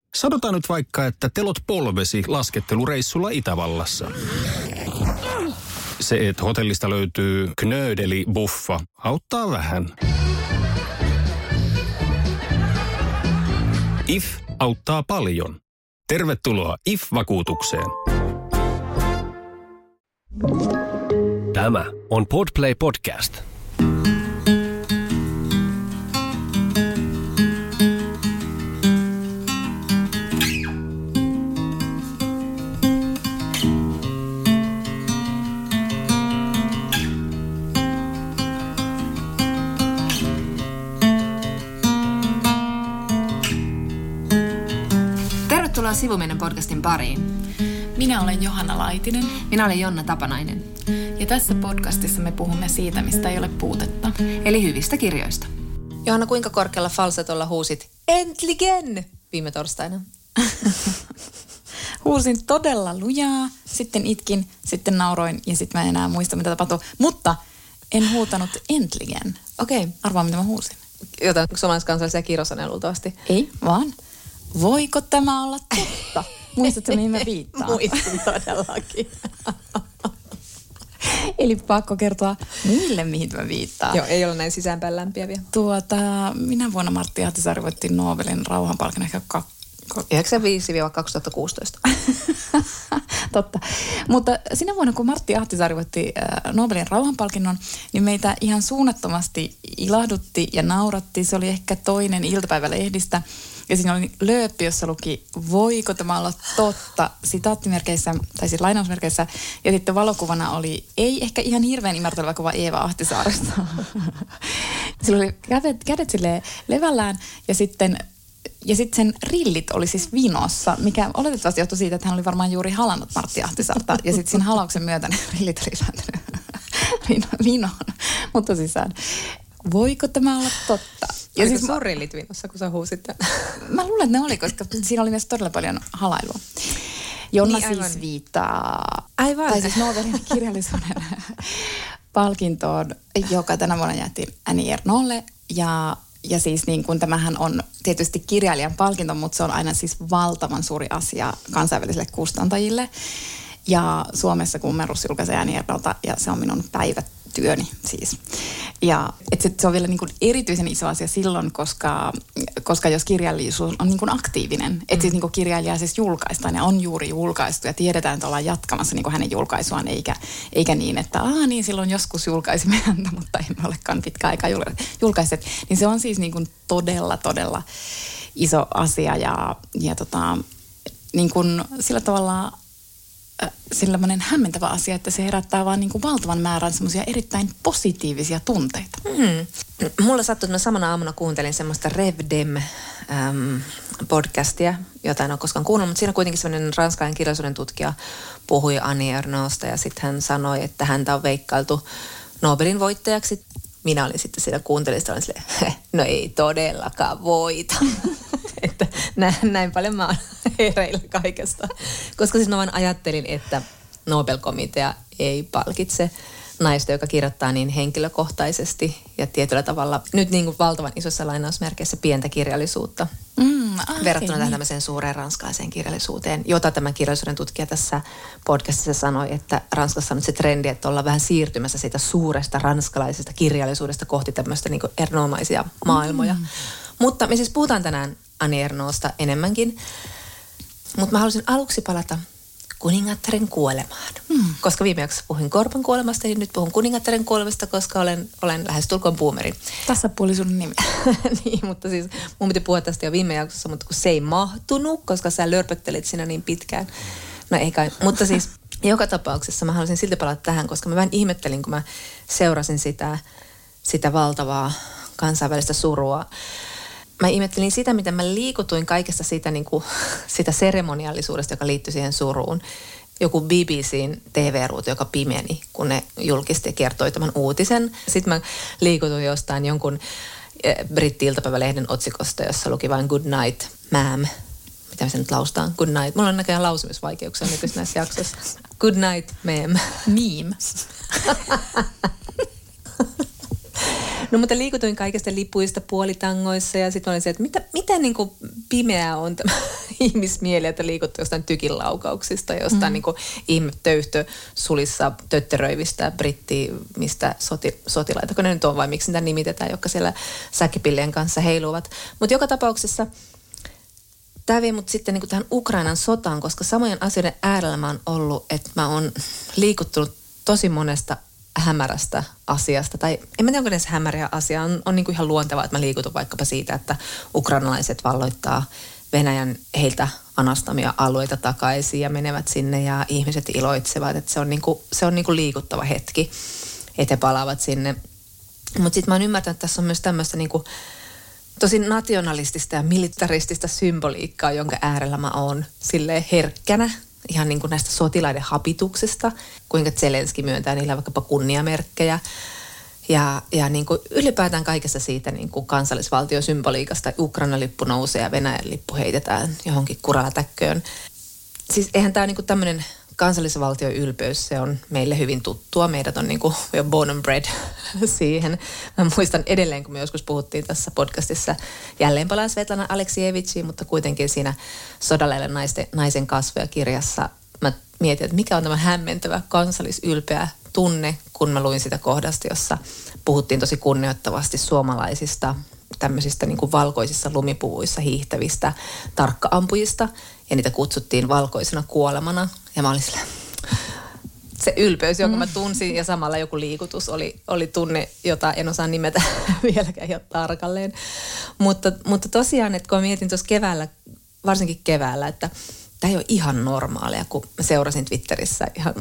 Sanotaan nyt vaikka, että telot polvesi laskettelureissulla Itävallassa. Se, että hotellista löytyy knöydeli-buffa, auttaa vähän. IF auttaa paljon. Tervetuloa IF-vakuutukseen. Tämä on Podplay Podcast. Tervetuloa Sivumennen podcastin pariin. Minä olen Johanna Laitinen. Minä olen Jonna Tapanainen. Ja tässä podcastissa me puhumme siitä, mistä ei ole puutetta. Eli hyvistä kirjoista. Johanna, kuinka korkealla falsetolla huusit "Äntligen" viime torstaina? Huusin todella lujaa, sitten itkin, sitten nauroin ja sitten mä en enää muista, mitä tapahtui. Mutta en huutanut "Äntligen". Okei. Arvaa, mitä mä huusin. Jotain suomalaiskansallisia kirjosaneja luultavasti. Ei, vaan voiko tämä olla totta? Muistatko, mihin mä viittaan? Muistin todellakin. Eli pakko kertoa muille, mihin mä viittaan. Joo, ei ole näin sisäänpäin lämpiäviä. Minä vuonna Martti Ahtisaari voitti Nobelin rauhanpalkinnon ehkä 95-2016. Totta. Mutta sinä vuonna, kun Martti Ahtisaari voitti Nobelin rauhanpalkinnon, niin meitä ihan suunnattomasti ilahdutti ja nauratti. Se oli ehkä toinen iltapäivälehdistä. Ja siinä oli lööppi, jossa luki, voiko tämä olla totta, sitaattimerkeissä, tai siis lainausmerkeissä. Ja sitten valokuvana oli, ei ehkä ihan hirveän imarteleva kuva Eeva Ahtisaaresta. Sillä oli kädet silleen levällään ja sitten sen rillit oli siis vinossa, mikä oletettavasti johtui siitä, että hän oli varmaan juuri halannut Martti Ahtisaarta. Ja sitten siinä halauksen myötä ne rillit oli lähtenyt vinoon, mutta sisään. Voiko tämä olla totta? Ja siis sun rillit vinossa, kun sä huusit? Mä luulen, että ne oli, koska siinä oli myös todella paljon halailua. Jonna niin, siis viittaa, aivan. Tai siis Nobelin kirjallisuuden palkintoon, joka tänä vuonna jaettiin Annie Ernauxlle. Ja siis niin kuin tämähän on tietysti kirjailijan palkinto, mutta se on aina siis valtavan suuri asia kansainvälisille kustantajille. Ja Suomessa Kummerus julkaisee Annie Ernauxta ja se on minun päivätyöni siis. Ja se on vielä niin kuin erityisen iso asia silloin, koska jos kirjallisuus on niin kuin aktiivinen, että siis niin kuin kirjailija siis julkaistaan ja on juuri julkaistu ja tiedetään, että ollaan jatkamassa niin kuin hänen julkaisuaan, eikä niin, että niin silloin joskus julkaisimme häntä, mutta emme olekaan pitkään aikaa julkaiset. Niin se on siis niin kuin todella iso asia ja niin kuin sillä tavalla sellainen hämmentävä asia, että se herättää vaan niin kuin valtavan määrän semmoisia erittäin positiivisia tunteita. Mulla sattui, että mä samana aamuna kuuntelin semmoista Revdem podcastia, jota en ole koskaan kuunnellut, mutta siinä kuitenkin semmoinen ranskalainen kirjallisuuden tutkija puhui Annie Ernauxsta ja sitten hän sanoi, että häntä on veikkailtu Nobelin voittajaksi. Minä olin sitten siinä kuuntelista, olin silleen, no ei todellakaan voita. Että näin paljon mä oon hereillä kaikesta. Koska siis mä vaan ajattelin, että Nobel-komitea ei palkitse naista, joka kirjoittaa niin henkilökohtaisesti ja tietyllä tavalla nyt niin kuin valtavan isossa lainausmerkeissä pientä kirjallisuutta. Verrattuna tähän tämmöiseen suureen ranskalaiseen kirjallisuuteen, jota tämä kirjallisuuden tutkija tässä podcastissa sanoi, että Ranskassa on nyt se trendi, että ollaan vähän siirtymässä siitä suuresta ranskalaisesta kirjallisuudesta kohti tämmöistä niin kuin erinomaisia maailmoja. Mutta me siis puhutaan tänään Annie Ernauxsta enemmänkin, mutta mä halusin aluksi palata kuningattaren kuolemaan. Koska viime jaksossa puhuin Korpan kuolemasta, niin nyt puhun kuningattaren kuolemasta, koska olen lähestulkoon boomeri. Tässä puoli sun nimi. Niin, mutta siis mun piti puhua tästä jo viime jaksossa, mutta kun se ei mahtunut, koska sä lörpöttelit siinä niin pitkään. No ei kai, mutta siis joka tapauksessa mä haluaisin silti palata tähän, koska mä vähän ihmettelin, kun mä seurasin sitä valtavaa kansainvälistä surua. Mä ihmettelin sitä, miten mä liikutuin kaikesta siitä, niin kuin, sitä seremoniallisuudesta, joka liittyi siihen suruun. Joku BBCn TV-ruutu, joka pimeni, kun ne julkisti ja kertoi tämän uutisen. Sitten mä liikutuin jostain jonkun britti-iltapäivälehden otsikosta, jossa luki vain "Good night, ma'am". Mitä se nyt laustaan? Good night. Mulla on näköjään lausumisvaikeuksia nykyisissä näissä jaksoissa. Good night, ma'am. Meme. No mutta liikutuin kaikista lipuista puolitangoissa ja sitten olin se, että mitä niin kuin pimeää on tämä ihmismieli, että liikuttu jostain tykinlaukauksista, jostain niin kuin ihmetöyhtösulissa tötteröivistä mistä sotilaita, kun ne nyt on vai miksi niitä nimitetään, jotka siellä säkkipillien kanssa heiluvat. Mutta joka tapauksessa tämä vie mut sitten niin kuin tähän Ukrainan sotaan, koska samojen asioiden äärellä mä oon ollut, että mä oon liikuttunut tosi monesta hämärästä asiasta, tai en mä tiedä, onko edes hämäriä asia, on niin kuin ihan luontevaa, että mä liikutun vaikkapa siitä, että ukrainalaiset valloittaa Venäjän heiltä anastamia alueita takaisin ja menevät sinne ja ihmiset iloitsevat, että se on niin kuin liikuttava hetki, että he palaavat sinne. Mutta sitten mä oon ymmärtänyt, että tässä on myös tämmöistä niin kuin tosi nationalistista ja militaristista symboliikkaa, jonka äärellä mä oon silleen herkkänä. Ihan niin kuin näistä sotilaiden hapituksesta, kuinka Zelenski myöntää niillä vaikkapa kunniamerkkejä. Ja niin kuin ylipäätään kaikessa siitä niin kuin kansallisvaltiosymboliikasta Ukrainan lippu nousee ja Venäjän lippu heitetään johonkin kuralatäkköön. Siis eihän tämä niin kuin tämmöinen kansallisvaltioylpeys, se on meille hyvin tuttua. Meidät on niin kuin jo born and bred siihen. Mä muistan edelleen, kun me joskus puhuttiin tässä podcastissa, jälleen palaan Svetlana Aleksijevitsiin, mutta kuitenkin siinä Sodalaille naisen kasvoja -kirjassa mä mietin, että mikä on tämä hämmentävä kansallisylpeä tunne, kun mä luin sitä kohdasta, jossa puhuttiin tosi kunnioittavasti suomalaisista tämmöisistä niin kuin valkoisissa lumipuvuissa hiihtävistä tarkkaampujista, ja niitä kutsuttiin valkoisena kuolemana. Ja mä olin silleen, se ylpeys, jonka mä tunsin, ja samalla joku liikutus oli tunne, jota en osaa nimetä vieläkään ihan tarkalleen. Mutta tosiaan, että kun mä mietin tuossa keväällä, varsinkin keväällä, että tämä ei ole ihan normaalia, kun mä seurasin Twitterissä ihan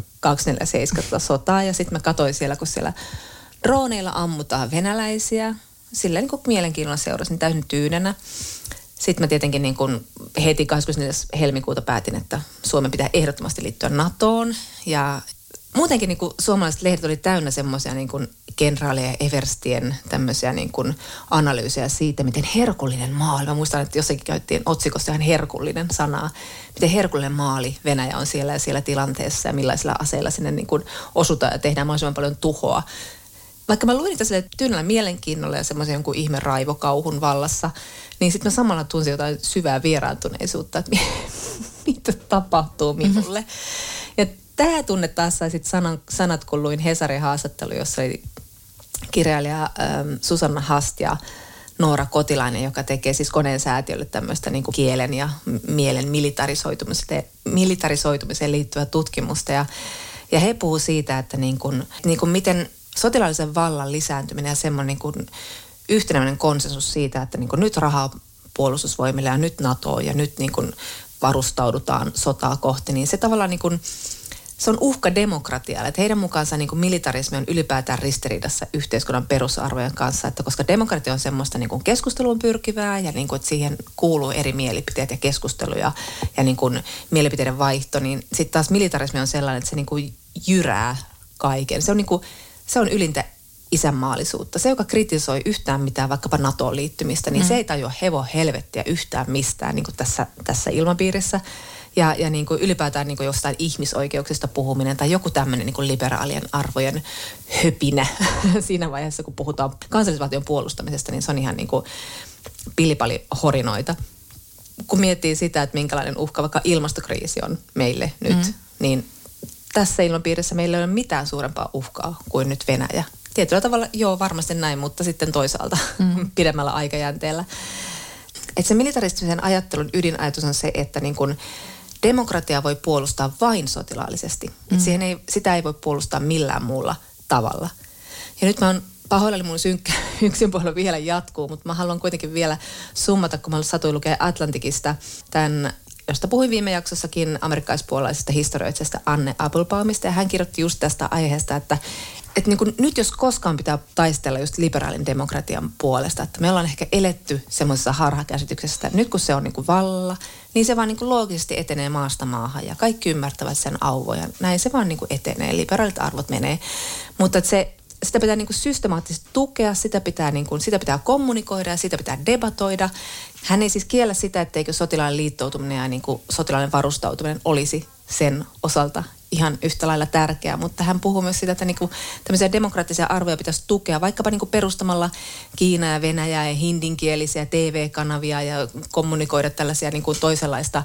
247 sotaa, ja sitten mä katsoin siellä, kun siellä drooneilla ammutaan venäläisiä. Sillä niin kuin mielenkiinnolla seurasin täysin tyynenä. Sitten mä tietenkin niin kuin heti 24. helmikuuta päätin, että Suomen pitää ehdottomasti liittyä NATOon. Ja muutenkin niin kuin suomalaiset lehdet oli täynnä semmoisia niin kuin kenraalien ja everstien tämmöisiä niin kuin analyysejä siitä, miten herkullinen maali. Mä muistan, että jossakin käyttiin otsikossa ihan herkullinen sanaa. Miten herkullinen maali Venäjä on siellä ja siellä tilanteessa ja millaisilla aseilla sinne niin kuin osutaan ja tehdään mahdollisimman paljon tuhoa. Vaikka mä luin niitä sille tyynällä mielenkiinnolla ja semmoisen jonkun ihme raivokauhun vallassa, niin sitten mä samalla tunsin jotain syvää vieraantuneisuutta, että mitä tapahtuu minulle. Ja tämä tunne taas sai sitten sanat, kun luin Hesarin haastattelu, jossa oli kirjailija Susanna Hast ja Noora Kotilainen, joka tekee siis Koneen säätiölle tämmöistä niin kuin kielen ja mielen militarisoitumiseen liittyvää tutkimusta. Ja he puhuu siitä, että niin kuin miten sotilaallisen vallan lisääntyminen ja semmoinen niin kuin yhtenäinen konsensus siitä, että niin kuin nyt rahaa puolustusvoimille ja nyt NATOon ja nyt niin kuin varustaudutaan sotaa kohti, niin se tavallaan niin kuin, se on uhka demokratialle. Että heidän mukaansa niin kuin militarismi on ylipäätään ristiriidassa yhteiskunnan perusarvojen kanssa, että koska demokratia on semmoista niin kuin keskusteluun pyrkivää ja niin kuin, että siihen kuuluu eri mielipiteet ja keskusteluja ja niin kuin mielipiteiden vaihto, niin sitten taas militarismi on sellainen, että se niin kuin jyrää kaiken. Se on niin kuin, se on ylintä isänmaallisuutta. Se, joka kritisoi yhtään mitään, vaikkapa NATOon liittymistä, niin se ei tajua helvettiä yhtään mistään niin kuin tässä ilmapiirissä. Ja niin kuin ylipäätään niin kuin jostain ihmisoikeuksista puhuminen tai joku tämmöinen niin kuin liberaalien arvojen höpinä siinä vaiheessa, kun puhutaan kansallisvaltion puolustamisesta, niin se on ihan niin kuin pillipalihorinoita. Kun miettii sitä, että minkälainen uhka vaikka ilmastokriisi on meille nyt, niin tässä ilmapiirissä meillä ei ole mitään suurempaa uhkaa kuin nyt Venäjä. Tietyllä tavalla joo, varmasti näin, mutta sitten toisaalta pidemmällä aikajänteellä. Että se militaristisen ajattelun ydinajatus on se, että niin kun demokratia voi puolustaa vain sotilaallisesti. Että sitä ei voi puolustaa millään muulla tavalla. Ja nyt mä oon pahoillani, mun yksin puolella vielä jatkuu, mutta mä haluan kuitenkin vielä summata, kun mä satuin lukea Atlantikista tämän, josta puhuin viime jaksossakin, amerikkalaispuolalaisesta historioitsijasta Anne Applebaumista, ja hän kirjoitti just tästä aiheesta, että niin kuin nyt jos koskaan pitää taistella just liberaalin demokratian puolesta, että me ollaan ehkä eletty semmoisessa harhakäsityksessä, että nyt kun se on niin kuin vallalla, niin se vaan niin kuin loogisesti etenee maasta maahan ja kaikki ymmärtävät sen auvoja. Näin se vaan niin kuin etenee, liberaalit arvot menee, mutta että sitä pitää niin kuin systemaattisesti tukea, sitä pitää kommunikoida ja sitä pitää debatoida. Hän ei siis kiellä sitä, etteikö sotilaallinen liittoutuminen ja niin kuin sotilaallinen varustautuminen olisi sen osalta ihan yhtä lailla tärkeää, mutta hän puhuu myös siitä, että niinku tämmöisiä demokraattisia arvoja pitäisi tukea, vaikkapa niinku perustamalla Kiinaa ja Venäjää ja hindinkielisiä TV-kanavia ja kommunikoida tällaisia niinku toisenlaista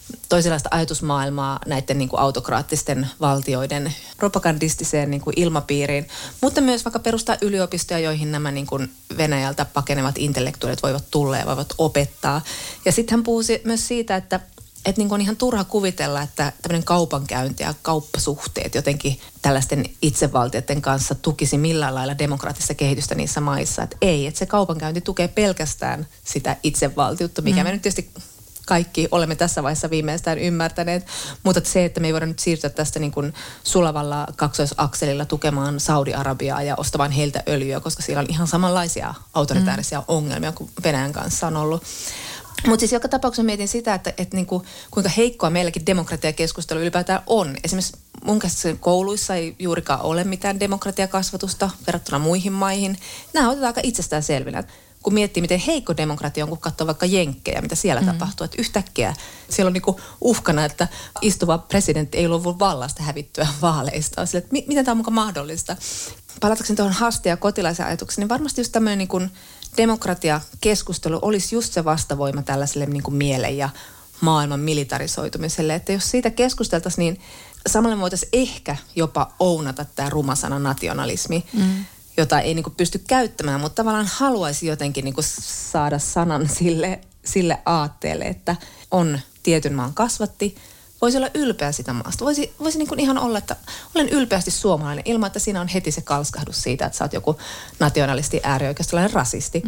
ajatusmaailmaa näiden niin kuin autokraattisten valtioiden propagandistiseen niin kuin ilmapiiriin, mutta myös vaikka perustaa yliopistoja, joihin nämä niin kuin Venäjältä pakenevat intellektuaalit voivat tulla ja voivat opettaa. Ja sitten hän puhuu myös siitä, että niin kuin on ihan turha kuvitella, että tämmöinen kaupankäynti ja kauppasuhteet jotenkin tällaisten itsevaltioiden kanssa tukisi millään lailla demokraattista kehitystä niissä maissa. Että ei, että se kaupankäynti tukee pelkästään sitä itsevaltiutta, mikä me nyt tietysti kaikki olemme tässä vaiheessa viimeistään ymmärtäneet, mutta se, että me ei voida nyt siirtyä tästä niin kuin sulavalla kaksoisakselilla tukemaan Saudi-Arabiaa ja ostamaan heiltä öljyä, koska siellä on ihan samanlaisia autoritäärisiä ongelmia kuin Venäjän kanssa on ollut. Mutta siis joka tapauksessa mietin sitä, että niin kuin, kuinka heikkoa meilläkin demokratiakeskustelu ylipäätään on. Esimerkiksi mun käsittääkseni kouluissa ei juurikaan ole mitään demokratiakasvatusta verrattuna muihin maihin. Nämä otetaan aika itsestäänselvinä. Kun miettii, miten heikko demokratia on, kun katsoo vaikka jenkkejä, mitä siellä tapahtuu. Että yhtäkkiä siellä on niinku uhkana, että istuva presidentti ei luovu vallasta hävittyä vaaleista. Sille, että miten tämä on mukaan mahdollista? Palatakseni tuohon Haste- ja Kotilaisen ajatukseen, niin varmasti just tämmöinen niinku demokratiakeskustelu olisi just se vastavoima tällaiselle niinku mielen ja maailman militarisoitumiselle. Että jos siitä keskusteltaisiin, niin samalla me voitaisiin ehkä jopa ounata tämä ruma sana nationalismi, jota ei niinku pysty käyttämään, mutta tavallaan haluaisi jotenkin niinku saada sanan sille aatteelle, että on tietyn maan kasvatti, voisi olla ylpeä sitä maasta. Voisi niinku ihan olla, että olen ylpeästi suomalainen ilman, että siinä on heti se kalskahdus siitä, että sä oot joku nationalisti, äärioikeistolainen rasisti.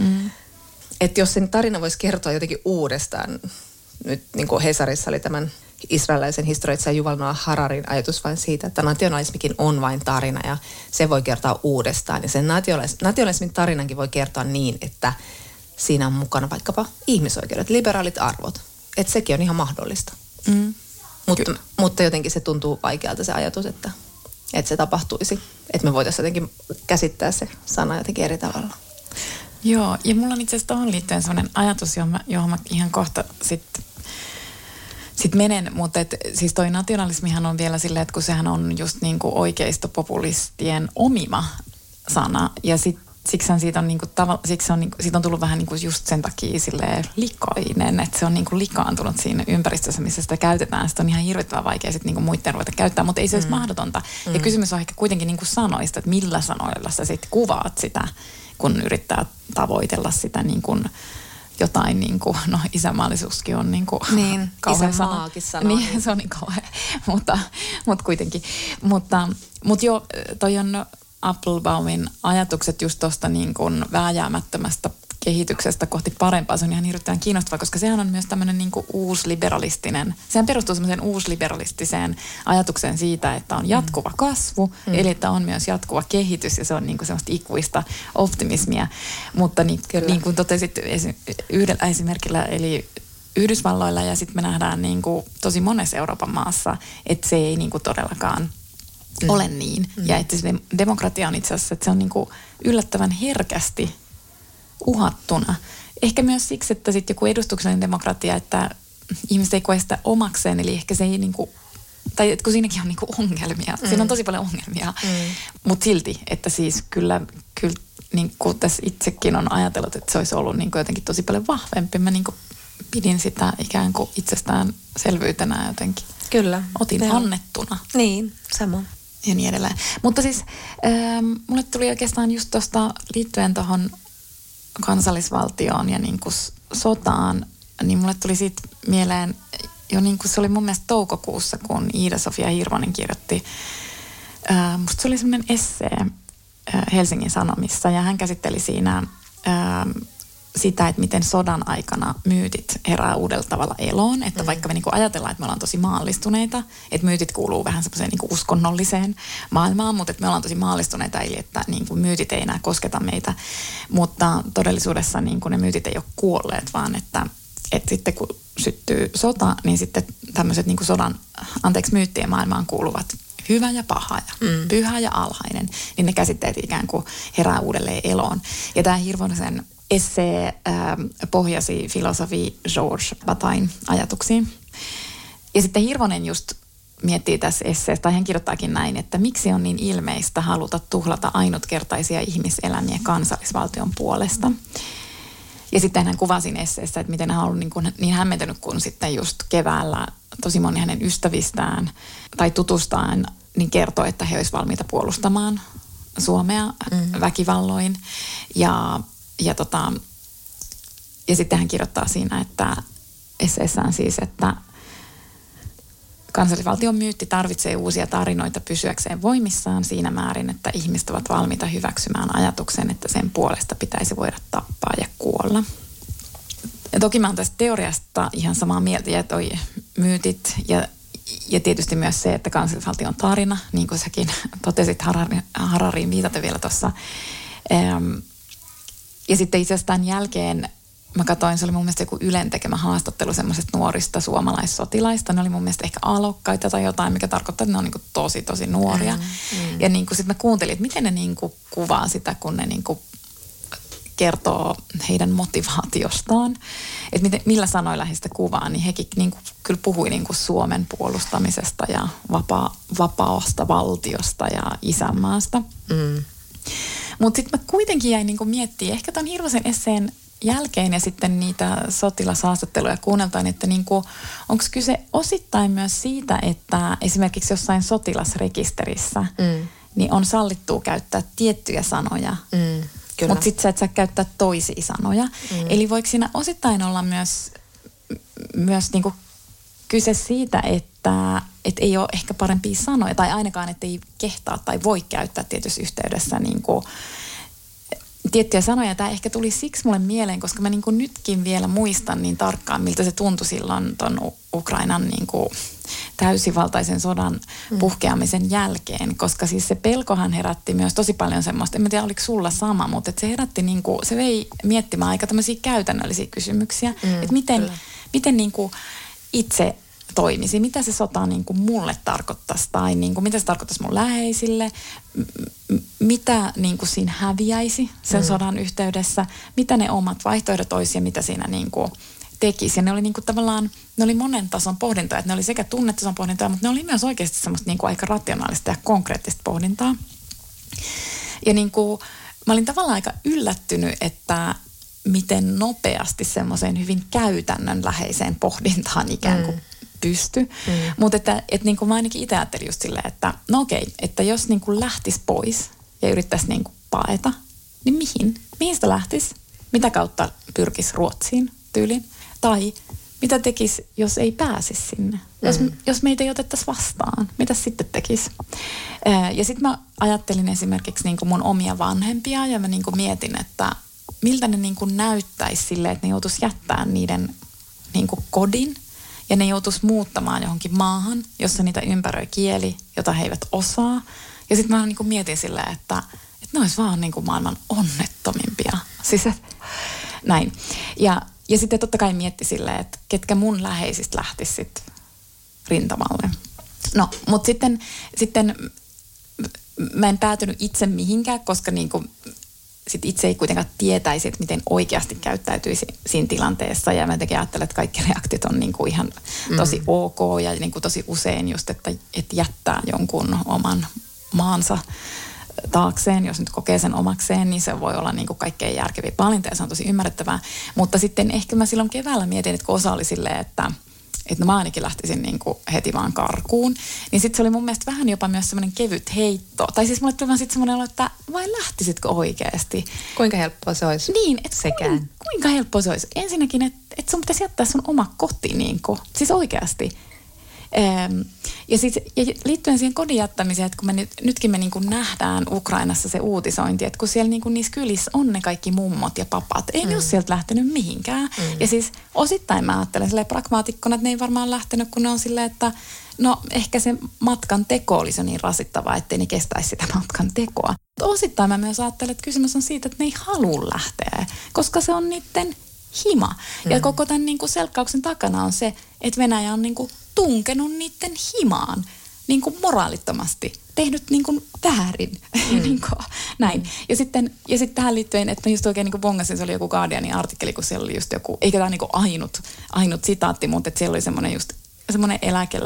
Että jos sen tarina voisi kertoa jotenkin uudestaan, nyt niin kuin Hesarissa oli tämän israelilaisen historioitsija Yuval Noah Hararin ajatus vain siitä, että nationalismikin on vain tarina ja se voi kertoa uudestaan. Ja sen nationalismin tarinankin voi kertoa niin, että siinä on mukana vaikkapa ihmisoikeudet, liberaalit arvot. Että sekin on ihan mahdollista. Mutta jotenkin se tuntuu vaikealta se ajatus, että se tapahtuisi. Että me voitaisiin jotenkin käsittää se sana jotenkin eri tavalla. Joo, ja mulla on itse asiassa tuohon liittyen sellainen ajatus, johon mä ihan kohta sitten menen, mutta siis toi nationalismihan on vielä silleen, että kun sehän on just niinku oikeistopopulistien omima sana, ja siksi siitä on niinku siitä on tullut vähän niinku just sen takia silleen likainen, että se on niinku likaantunut siinä ympäristössä, missä sitä käytetään. Sitä on ihan hirvittävän vaikea sitten niinku muiden ruveta käyttää, mutta ei se olisi mahdotonta. Ja kysymys on ehkä kuitenkin niinku sanoista, että millä sanoilla sä sitten kuvaat sitä, kun yrittää tavoitella sitä niin kuin jotain niin kuin, no isänmaallisuuskin on niin kuin kauhean sana. Niin, se on niin kauhean, mutta kuitenkin. Mutta joo, toi on Appelbaumin ajatukset just tuosta niin kuin vääjäämättömästä kehityksestä kohti parempaa. Se on ihan hirveän kiinnostavaa, koska sehän on myös tämmöinen niin kuin uusliberalistinen, sehän perustuu semmoiseen uusliberalistiseen ajatukseen siitä, että on jatkuva kasvu, eli että on myös jatkuva kehitys ja se on niin kuin semmoista ikuista optimismia. Mutta niin kuin totesit yhdellä esimerkillä, eli Yhdysvalloilla ja sitten me nähdään niin kuin tosi monessa Euroopan maassa, että se ei niin kuin todellakaan ole niin. Ja että se demokratia on itse asiassa, että se on niin kuin yllättävän herkästi uhattuna. Ehkä myös siksi, että sitten joku edustuksellinen demokratia, että ihmiset ei koe sitä omakseen, eli ehkä se ei niinku, tai että kun siinäkin on niinku ongelmia. Siinä on tosi paljon ongelmia, mutta silti, että siis kyllä niinku tässä itsekin on ajatellut, että se olisi ollut niinku jotenkin tosi paljon vahvempi. Mä niinku pidin sitä ikään kuin itsestäänselvyytenä jotenkin. Kyllä. Otin annettuna. Niin, sama. Ja niin edelleen. Mutta siis mulle tuli oikeastaan just tuosta liittyen tuohon kansallisvaltioon ja niin kuin sotaan, niin mulle tuli siitä mieleen jo niin kuin se oli mun mielestä toukokuussa, kun Iida-Sofia Hirvonen kirjoitti, musta se oli semmoinen essee Helsingin Sanomissa ja hän käsitteli siinä sitä, että miten sodan aikana myytit herää uudella tavalla eloon, että vaikka me niin kuin ajatellaan, että me ollaan tosi maallistuneita, että myytit kuuluu vähän semmoiseen niin kuin uskonnolliseen maailmaan, mutta että me ollaan tosi maallistuneita, eli että niin kuin myytit ei enää kosketa meitä, mutta todellisuudessa niin kuin ne myytit ei ole kuolleet, vaan että sitten kun syttyy sota, niin sitten tämmöiset niin kuin myyttien maailmaan kuuluvat hyvä ja paha ja pyhä ja alhainen, niin ne käsitteet ikään kuin herää uudelleen eloon. Ja tämä Hirvosen essee pohjasi filosofi Georges Bataille ajatuksiin. Ja sitten Hirvonen just miettii tässä esseessä, tai hän kirjoittaakin näin, että miksi on niin ilmeistä haluta tuhlata ainutkertaisia ihmiselämiä kansallisvaltion puolesta. Ja sitten hän kuvasi siinä esseessä, että miten hän on ollut niin hämmentynyt, kun sitten just keväällä tosi moni hänen ystävistään tai tutustaan niin kertoi, että he olisivat valmiita puolustamaan Suomea väkivalloin. Ja sitten hän kirjoittaa siinä, että esseessään siis, että kansallisvaltion myytti tarvitsee uusia tarinoita pysyäkseen voimissaan siinä määrin, että ihmiset ovat valmiita hyväksymään ajatuksen, että sen puolesta pitäisi voida tappaa ja kuolla. Ja toki mä oon tästä teoriasta ihan samaa mieltä, ja toi myytit ja tietysti myös se, että kansallisvaltion tarina, niin kuin säkin totesit Harariin viitaten vielä tuossa. Ja sitten itse asiassa tämän jälkeen mä katsoin, se oli mun mielestä joku Ylen tekemä haastattelu semmoisesta nuorista suomalaissotilaista. Ne oli mun mielestä ehkä alokkaita tai jotain, mikä tarkoittaa, että ne on niin kuin tosi nuoria. Ja niin kuin sitten mä kuuntelin, että miten ne niin kuin kuvaa sitä, kun ne niin kuin kertoo heidän motivaatiostaan. Että millä sanoilla he sitä kuvaa, niin hekin niin kuin kyllä puhui niin kuin Suomen puolustamisesta ja vapaasta valtiosta ja isänmaasta. Mutta sitten mä kuitenkin jäin niin kuin miettimään, ehkä ton Hirvosen esseen jälkeen ja sitten niitä sotilashaastatteluja kuunneltaan, että niinku, onko kyse osittain myös siitä, että esimerkiksi jossain sotilasrekisterissä niin on sallittua käyttää tiettyjä sanoja, mutta sitten sä et saa käyttää toisia sanoja. Eli voiko siinä osittain olla myös niinku kyse siitä, että ei ole ehkä parempia sanoja, tai ainakaan, että ei kehtaa tai voi käyttää tietyssä yhteydessä niinku tiettyjä sanoja. Tämä ehkä tuli siksi mulle mieleen, koska mä niin kuin nytkin vielä muistan niin tarkkaan, miltä se tuntui silloin ton Ukrainan niin kuin täysivaltaisen sodan puhkeamisen jälkeen. Koska siis se pelkohan herätti myös tosi paljon semmoista, en tiedä oliko sulla sama, mutta se herätti niin kuin, se vei miettimään aika tämmöisiä käytännöllisiä kysymyksiä. Että miten niin kuin itse toimisi, mitä se sota niin kuin mulle tarkoittaisi tai niin kuin, mitä se tarkoittaisi mun läheisille, mitä niin kuin siinä häviäisi sen sodan yhteydessä, mitä ne omat vaihtoehdot olisi ja mitä siinä niin kuin tekisi. Ja ne oli niin kuin tavallaan, ne oli monen tason pohdintaa, että ne oli sekä tunnetason pohdintaa, mutta ne oli myös oikeasti semmoista niin kuin aika rationaalista ja konkreettista pohdintaa. Ja niin kuin, mä olin tavallaan aika yllättynyt, että miten nopeasti semmoiseen hyvin käytännönläheiseen pohdintaan ikään kuin pysty. Mutta että niin kuin mä ainakin itse ajattelin just silleen, että no okei, että jos niin kuin lähtisi pois ja yrittäisi niin kuin paeta, niin mihin? Mihin sitä lähtisi? Mitä kautta pyrkisi Ruotsiin tyyliin? Tai mitä tekisi, jos ei pääsisi sinne? Jos meitä ei otettaisi vastaan, mitä sitten tekisi? Ja sitten mä ajattelin esimerkiksi niin kuin mun omia vanhempia ja mä niin kuin mietin, että miltä ne niin kuin näyttäisi silleen, että ne joutuisi jättämään niiden niin kuin kodin ja ne joutuisi muuttamaan johonkin maahan, jossa niitä ympäröi kieli, jota he eivät osaa. Ja sitten mä niin kuin mietin silleen, että ne olisi vaan niin kuin maailman onnettomimpia. Siis näin. Ja sitten totta kai mietti silleen, että ketkä mun läheisistä lähtisi sitten rintamalle. No, mutta sitten mä en päätynyt itse mihinkään, koska niin kuin sit itse ei kuitenkaan tietäisi, että miten oikeasti käyttäytyisi siinä tilanteessa. Ja mä jotenkin ajattelen, että kaikki reaktiot on niinku ihan tosi ok ja niinku tosi usein just, että jättää jonkun oman maansa taakseen, jos nyt kokee sen omakseen, niin se voi olla niinku kaikkein järkeviä valinta ja se on tosi ymmärrettävää. Mutta sitten ehkä mä silloin keväällä mietin, että kun osa oli silleen, että no mä ainakin lähtisin niinku heti vaan karkuun. Niin sitten se oli mun mielestä vähän jopa myös semmoinen kevyt heitto. Tai siis mulle tuli vaan sitten semmoinen olo, että vai lähtisitkö oikeasti? Kuinka helppoa se olisi? Niin, että kuinka helppoa se olisi? Ensinnäkin, että sun pitäisi jättää sun oma koti niinku. Siis oikeasti. Ja liittyen siihen kodin jättämiseen, että kun me nytkin me niin kuin nähdään Ukrainassa se uutisointi, että kun siellä niin kuin niissä kylissä on ne kaikki mummot ja papat, ei ne ole sieltä lähtenyt mihinkään. Ja siis osittain mä ajattelen silleen pragmaatikkona, että ne ei varmaan lähtenyt, kun ne on silleen, että no ehkä se matkan teko olisi jo niin rasittavaa, ettei ne kestäisi sitä matkan tekoa. Mutta osittain mä myös ajattelen, että kysymys on siitä, että ne ei halua lähteä, koska se on niiden hima. Ja koko tämän niin kuin selkkauksen takana on se, että Venäjä on niin kuin tunkenut niiden himaan niin kuin moraalittomasti, tehnyt niin kuin väärin. Niin kuin, näin. Ja sitten tähän liittyen, että mä just oikein niin kuin bongasin, se oli joku Guardianin artikkeli, kun siellä oli just joku, eikä tämä niin kuin ainut sitaatti, mutta että siellä oli semmoinen eläkeläis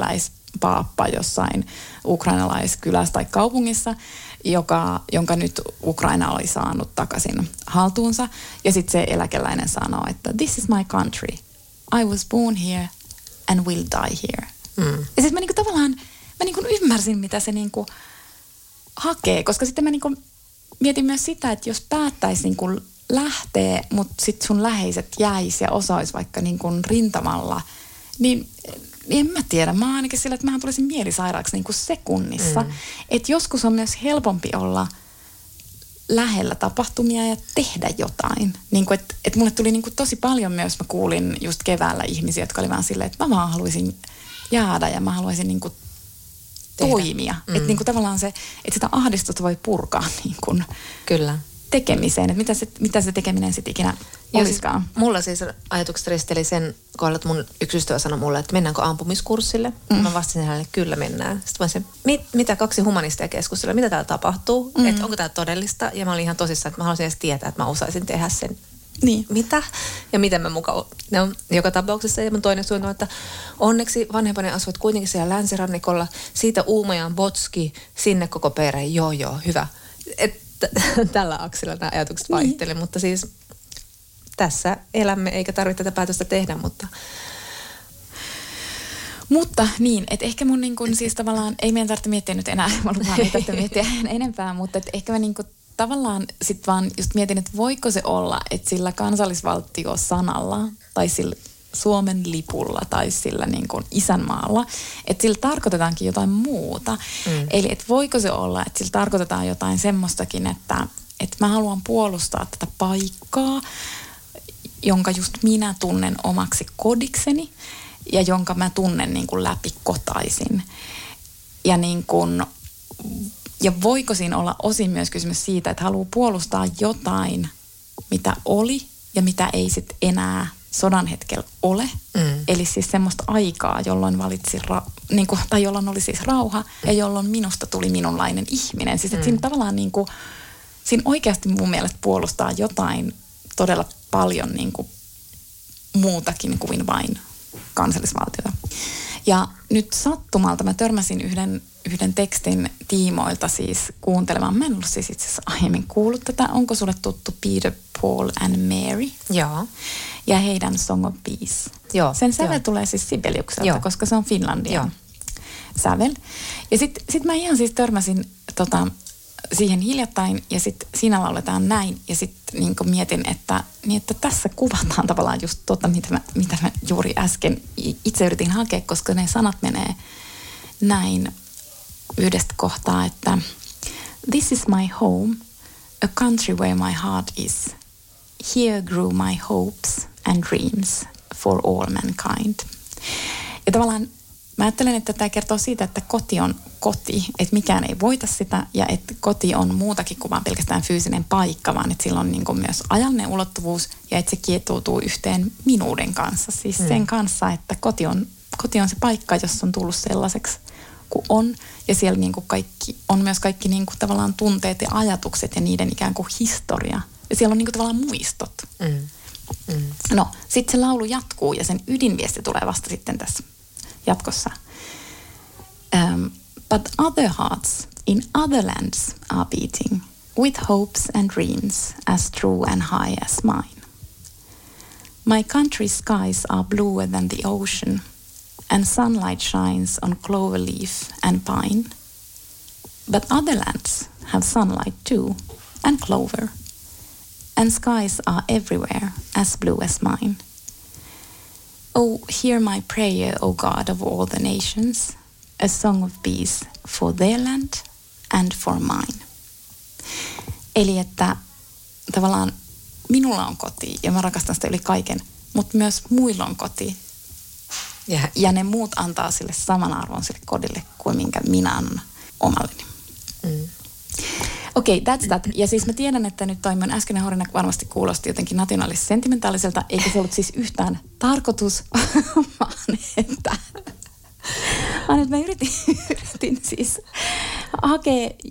paappa jossain ukrainalaiskylässä tai kaupungissa, jonka nyt Ukraina oli saanut takaisin haltuunsa. Ja sitten se eläkeläinen sanoo, että this is my country. I was born here and will die here. Ja sitten mä niinku tavallaan, mä niinku ymmärsin, mitä se niinku hakee, koska sitten mä niinku mietin myös sitä, että jos päättäisi niinku lähteä, mutta sitten sun läheiset jäisi ja osa olisi vaikka niinku rintamalla, niin en mä tiedä. Mä oon ainakin sillä, että mähän tulisin mielisairaaksi niinku sekunnissa. Että joskus on myös helpompi olla lähellä tapahtumia ja tehdä jotain. Niin kuin, että mulle tuli niin kuin tosi paljon myös, mä kuulin just keväällä ihmisiä, jotka oli vaan silleen, että mä vaan haluaisin jäädä ja mä haluaisin niin kuin toimia. Että niin kuin tavallaan se, että sitä ahdistusta voi purkaa niin kuin Kyllä. tekemiseen. Että mitä se tekeminen sitten ikinä olisikaan. Siis, mulla siis ajatukset risteli sen kohdalla, että mun yksi ystävä sanoi mulle, että mennäänkö ampumiskurssille. Mä vastasin hänelle, että kyllä mennään. Sitten mä sanoin, mitä kaksi humanistia keskustelua, mitä täällä tapahtuu, että onko tää todellista. Ja mä olin ihan tosissaan, että mä haluaisin edes tietää, että mä osaisin tehdä sen. Niin. Mitä? Ja miten mä mukaan. No, joka tapauksessa ja mun toinen suunnitelma, että onneksi vanhempani asuvat kuitenkin siellä länsirannikolla. Siitä Uumajaan Botski, sinne koko perhe. Joo, hyvä. Tällä aksilla nämä ajatukset vaihteli, mutta siis tässä elämme eikä tarvitse tätä päätöstä tehdä, Mutta niin, että ehkä mun niin kuin, siis tavallaan, ei meidän tarvitse miettiä nyt enää, mä lupaan, ei tarvitse miettiä enempää, mutta että ehkä mä niin kuin tavallaan sit vaan just mietin, että voiko se olla, että sillä kansallisvaltiosanalla tai sillä Suomen lipulla tai sillä niin kuin isänmaalla, että sillä tarkoitetaankin jotain muuta. Eli että voiko se olla, että sillä tarkoitetaan jotain semmoistakin, että mä haluan puolustaa tätä paikkaa, jonka just minä tunnen omaksi kodikseni ja jonka mä tunnen niin kuin läpi kotaisin. Ja, niin kuin, ja voiko siinä olla osin myös kysymys siitä, että haluaa puolustaa jotain, mitä oli ja mitä ei sitten enää sodan hetkellä ole. Eli siis semmoista aikaa, jolloin valitsi, tai jolloin oli siis rauha ja jolloin minusta tuli minunlainen ihminen. Siis että siinä tavallaan niin kuin, siinä oikeasti mun mielestä puolustaa jotain todella paljon niin kuin muutakin kuin vain kansallisvaltiota. Ja nyt sattumalta mä törmäsin yhden tekstin tiimoilta siis kuuntelemaan. Mä en ollut siis itse asiassa aiemmin kuullut tätä. Onko sulle tuttu Peter, Paul and Mary? Joo. Ja heidän Song of Peace. Joo. Sen sävel tulee siis Sibeliukselta, koska se on Finlandian sävel. Ja sit mä ihan siis törmäsin siihen hiljattain ja sitten siinä lauletaan näin ja sitten niin mietin, että tässä kuvataan tavallaan just mitä mä juuri äsken itse yritin hakea, koska ne sanat menee näin yhdestä kohtaa, että this is my home, a country where my heart is. Here grew my hopes and dreams for all mankind. Ja tavallaan mä ajattelen, että tämä kertoo siitä, että koti on koti, että mikään ei voita sitä ja että koti on muutakin kuin vaan pelkästään fyysinen paikka, vaan että sillä on niin kuin myös ajallinen ulottuvuus ja että se kietoutuu yhteen minuuden kanssa. Siis sen kanssa, että koti on se paikka, jossa on tullut sellaiseksi kuin on ja siellä niin kuin on myös kaikki niin kuin tavallaan tunteet ja ajatukset ja niiden ikään kuin historia. Ja siellä on niin kuin tavallaan muistot. No, sitten se laulu jatkuu ja sen ydinviesti tulee vasta sitten tässä jatkossa. But other hearts in other lands are beating with hopes and dreams as true and high as mine. My country's skies are bluer than the ocean and sunlight shines on clover leaf and pine. But other lands have sunlight too and clover and skies are everywhere as blue as mine. Oh, hear my prayer, O God of all the nations, a song of peace for their land and for mine. Eli että tavallaan minulla on koti ja mä rakastan sitä yli kaiken, mutta myös muilla on koti. Ja ne muut antaa sille saman arvon sille kodille kuin minkä minä annan omalleni. Okei, that's that. Ja siis mä tiedän, että nyt toi mun äskeinen horina varmasti kuulosti jotenkin nationalis-sentimentaaliselta, eikä se ollut siis yhtään tarkoitus, vaan että mä yritin siis hakea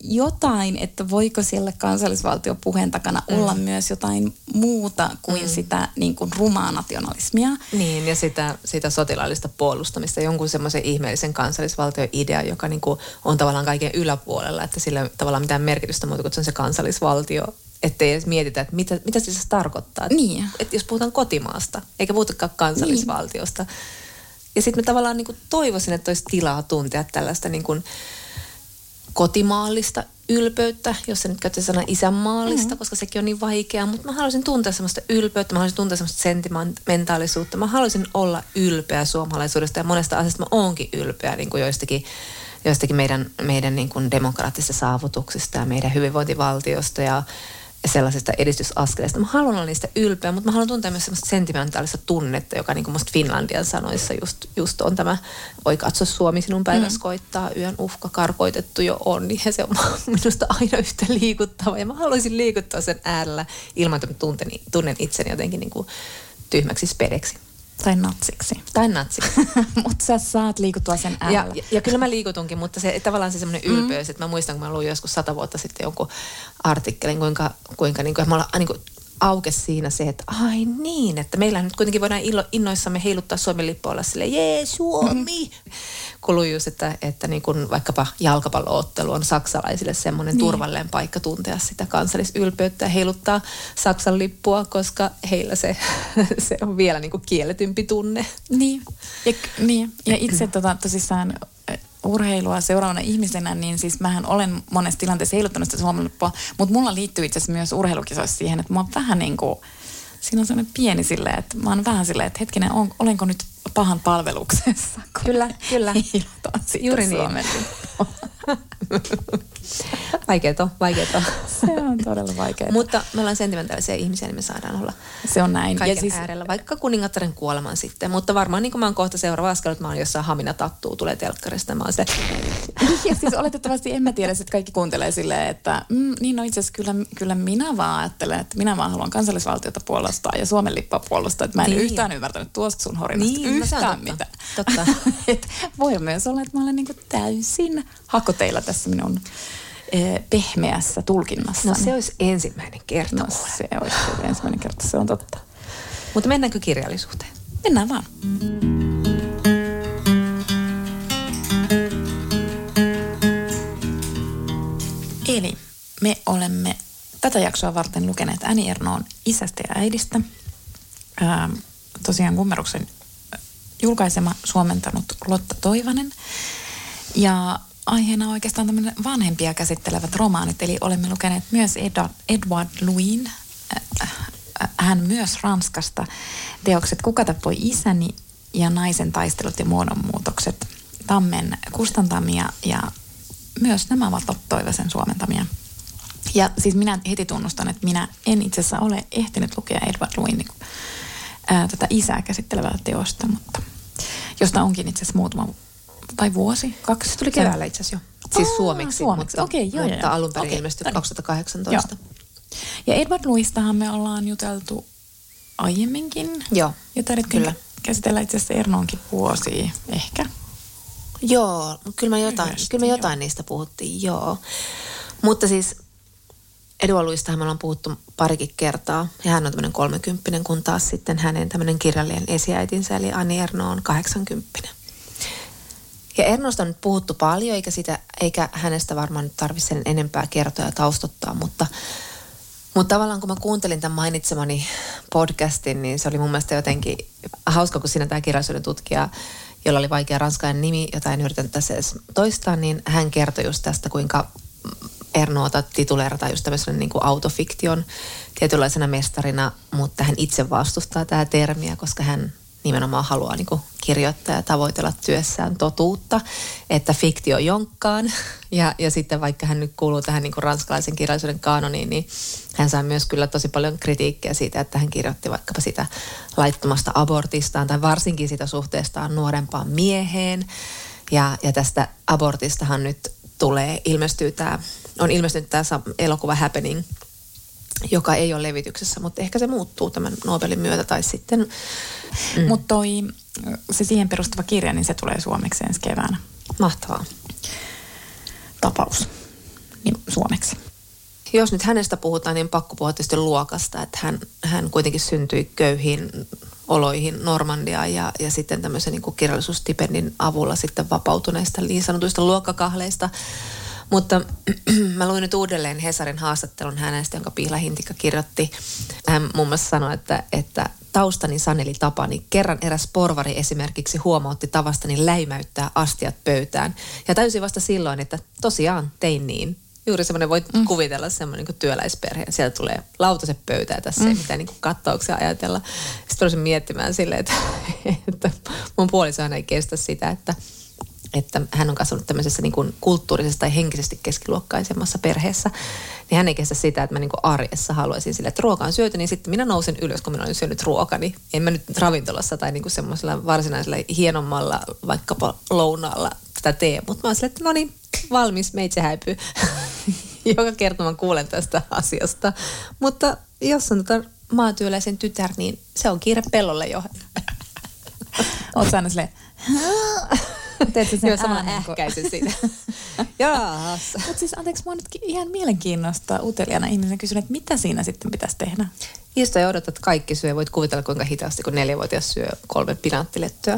jotain, että voiko siellä kansallisvaltiopuheen takana olla myös jotain muuta kuin sitä niin kuin rumaa nationalismia. Niin, ja sitä sotilaallista puolustamista, jonkun semmoisen ihmeellisen kansallisvaltio-idea, joka niin kuin on tavallaan kaiken yläpuolella, että sillä ei ole tavallaan mitään merkitystä muuta kuin se kansallisvaltio, ettei edes mietitä, että mitä se tarkoittaa. Niin. Että jos puhutaan kotimaasta, eikä puhutakaan kansallisvaltiosta. Niin. Ja sitten mä tavallaan niin kuin toivoisin, että olisi tilaa tuntea tällaista niin kuin kotimaallista ylpeyttä, jos se nyt käyttää sanaa isänmaallista, koska sekin on niin vaikeaa, mutta mä haluaisin tuntea semmoista ylpeyttä, mä haluaisin tuntea semmoista sentimentaalisuutta, mä haluaisin olla ylpeä suomalaisuudesta ja monesta asiasta mä oonkin ylpeä niin kuin joistakin meidän niin kuin demokraattisista saavutuksista ja meidän hyvinvointivaltiosta ja sellaisista edistysaskeleista. Mä haluan olla niistä ylpeä, mutta mä haluan tuntea myös semmoista sentimentaalista tunnetta, joka niin kuin musta Finlandian sanoissa just on tämä, voi katsoa Suomi sinun päiväs koittaa, yön uhka karkoitettu jo on, niin se on minusta aina yhtä liikuttava. Ja mä haluaisin liikuttaa sen äärellä ilman, että tunnen itseni jotenkin niin kuin tyhmäksi spedeksi. Tai natsiksi. Mutta sä saat liikuttua sen äärellä. Ja kyllä mä liikutunkin, mutta se tavallaan se semmoinen ylpeys, että mä muistan, kun mä luin joskus 100 vuotta sitten jonkun artikkelin, kuinka niin kuin, me ollaan niin kuin aukesi siinä se, että ai niin, että meillä nyt kuitenkin voidaan innoissamme heiluttaa Suomen lippua olla silleen, jee Suomi! Kun luin just, että niin kuin vaikkapa jalkapalloottelu on saksalaisille semmoinen turvallinen paikka tuntea sitä kansallisylpeyttä ja heiluttaa Saksan lippua, koska heillä se on vielä niin kuin kielletympi tunne. Niin, ja itse tosissaan urheilua seuraavana ihmisenä, niin siis mähän olen monessa tilanteessa heiluttanut sitä Suomen lippua, mutta mulla liittyy itse asiassa myös urheilukisoissa siihen, että mä oon vähän niin kuin, siinä on sellainen pieni silleen, että mä oon vähän silleen, että hetkinen, olenko nyt pahan palveluksessa? Kyllä. Heilutan sitä juuri Suomen lippua. Vaikeeta. Se on todella vaikeaa. Mutta me ollaan sentimentaalisia ihmisiä, niin me saadaan olla se on näin. Kaiken siis äärellä, vaikka kuningattaren kuoleman sitten. Mutta varmaan niin kuin mä oon kohta seuraava askel, että mä oon jossain Hamina tattuu, tulee telkkarista. Mä oon se. Ja siis oletettavasti en mä tiedä, että kaikki kuuntelee silleen, että niin no itse asiassa kyllä minä vaan ajattelen, että minä vaan haluan kansallisvaltiota puolustaa ja Suomen lippua puolustaa. Että mä en yhtään ymmärtänyt tuosta sun horinasta yhtään mitään. Totta. Voi myös olla, että mä olen niin kuin täysin hakoteilla tässä minun pehmeässä tulkinnassa. No se olisi ensimmäinen kerta. No se olisi ensimmäinen kerta, se on totta. Mutta mennäänkö kirjallisuuteen? Mennään vaan. Eli me olemme tätä jaksoa varten lukeneet Annie Ernaux'n Isästä ja äidistä. Tosiaan Gummeruksen julkaisema, suomentanut Lotta Toivanen. Ja aiheena on oikeastaan tämmöinen vanhempia käsittelevät romaanit, eli olemme lukeneet myös Edward Louin, hän myös Ranskasta, teokset Kuka tappoi isäni ja Naisen taistelut ja muodonmuutokset, Tammen kustantamia ja myös nämä ovat Lotta Toivasen suomentamia. Ja siis minä heti tunnustan, että minä en itse asiassa ole ehtinyt lukea Edward Louin tätä isää käsittelevää teosta, mutta josta onkin itse asiassa muutama tai vuosi, 2. Se tuli keväällä itse asiassa jo. Siis suomeksi. Mutta alun perin ilmestyi 2018. Ja Edward Louistahan me ollaan juteltu aiemminkin. Joo, ja kyllä. Käsitellään itse asiassa Ernaux'nkin vuosia ehkä. Joo, kyllä me jotain niistä puhuttiin, joo. Mutta siis Edward Louistahan me ollaan puhuttu parikin kertaa. Ja hän on tämmöinen 30, kun taas sitten hänen tämmöinen kirjallinen esiäitinsä, eli Annie Ernaux on 80. Ja Ernauxsta on nyt puhuttu paljon, eikä hänestä varmaan nyt tarvitse sen enempää kertoa ja taustottaa, mutta tavallaan kun mä kuuntelin tämän mainitsemani podcastin, niin se oli mun mielestä jotenkin hauska, kun siinä tämä kirjallisuuden tutkija, jolla oli vaikea ranskalainen nimi, jota en yritänyt tässä edes toistaa, niin hän kertoi just tästä, kuinka Ernauxta tituleerataan just tämmöisen niin kuin autofiktion tietynlaisena mestarina, mutta hän itse vastustaa tätä termiä, koska hän nimenomaan haluaa niin kuin kirjoittaa ja tavoitella työssään totuutta, että fiktio jonkkaan. Ja sitten vaikka hän nyt kuuluu tähän niin kuin ranskalaisen kirjallisuuden kaanoniin, niin hän saa myös kyllä tosi paljon kritiikkiä siitä, että hän kirjoitti vaikkapa sitä laittomasta abortistaan tai varsinkin sitä suhteestaan nuorempaan mieheen. Ja tästä abortistahan nyt on ilmestynyt tämä elokuva Happening, joka ei ole levityksessä, mutta ehkä se muuttuu tämän Nobelin myötä tai sitten. Mutta se siihen perustuva kirja, niin se tulee suomeksi ensi keväänä. Mahtavaa. Tapaus. suomeksi. Jos nyt hänestä puhutaan, niin pakko puhua tietysti luokasta, että hän kuitenkin syntyi köyhiin oloihin Normandiaan ja sitten tämmöisen niin kuin kirjallisuusstipendin avulla sitten vapautuneista niin sanotuista luokkakahleista. Mutta mä luin nyt uudelleen Hesarin haastattelun hänestä, jonka Piila Hintikka kirjoitti. Hän muun muassa sanoi, että taustani saneli tapani. Kerran eräs porvari esimerkiksi huomautti tavastani läimäyttää astiat pöytään. Ja täysin vasta silloin, että tosiaan tein niin. Juuri semmoinen, voit kuvitella semmoinen niin työläisperhe. Sieltä tulee lautaset pöytään, tässä ei mitään niin kattauksia ajatella. Sitten olisin miettimään silleen, että mun puolisohan ei kestä sitä, että hän on kasvanut tämmöisessä niin kuin kulttuurisessa tai henkisesti keskiluokkaisemmassa perheessä, niin hän ei kestä sitä, että mä niin kuin arjessa haluaisin sille, että ruoka on syöty, niin sitten minä nousen ylös, kun minä olen syönyt ruokani. En mä nyt ravintolassa tai niin kuin semmoisella varsinaisella hienommalla vaikkapa lounaalla tätä tee, mutta mä oon silleen, että no niin, valmis, meitse häipyy. Joka kerta mä kuulen tästä asiasta. Mutta jos on maatyöläisen tytär, niin se on kiire pellolle jo. Oot sä aina silleen, teet sä sen samalla ähkäisen siitä. Jaas. Mutta siis anteeksi, mua nytkin ihan mielenkiinnosta uteliaana ihmisen kysyn, että mitä siinä sitten pitäisi tehdä? Istu ja odotat, että kaikki syö. Voit kuvitella, kuinka hitaasti, kun 4-vuotias syö 3 pinaattilettyä.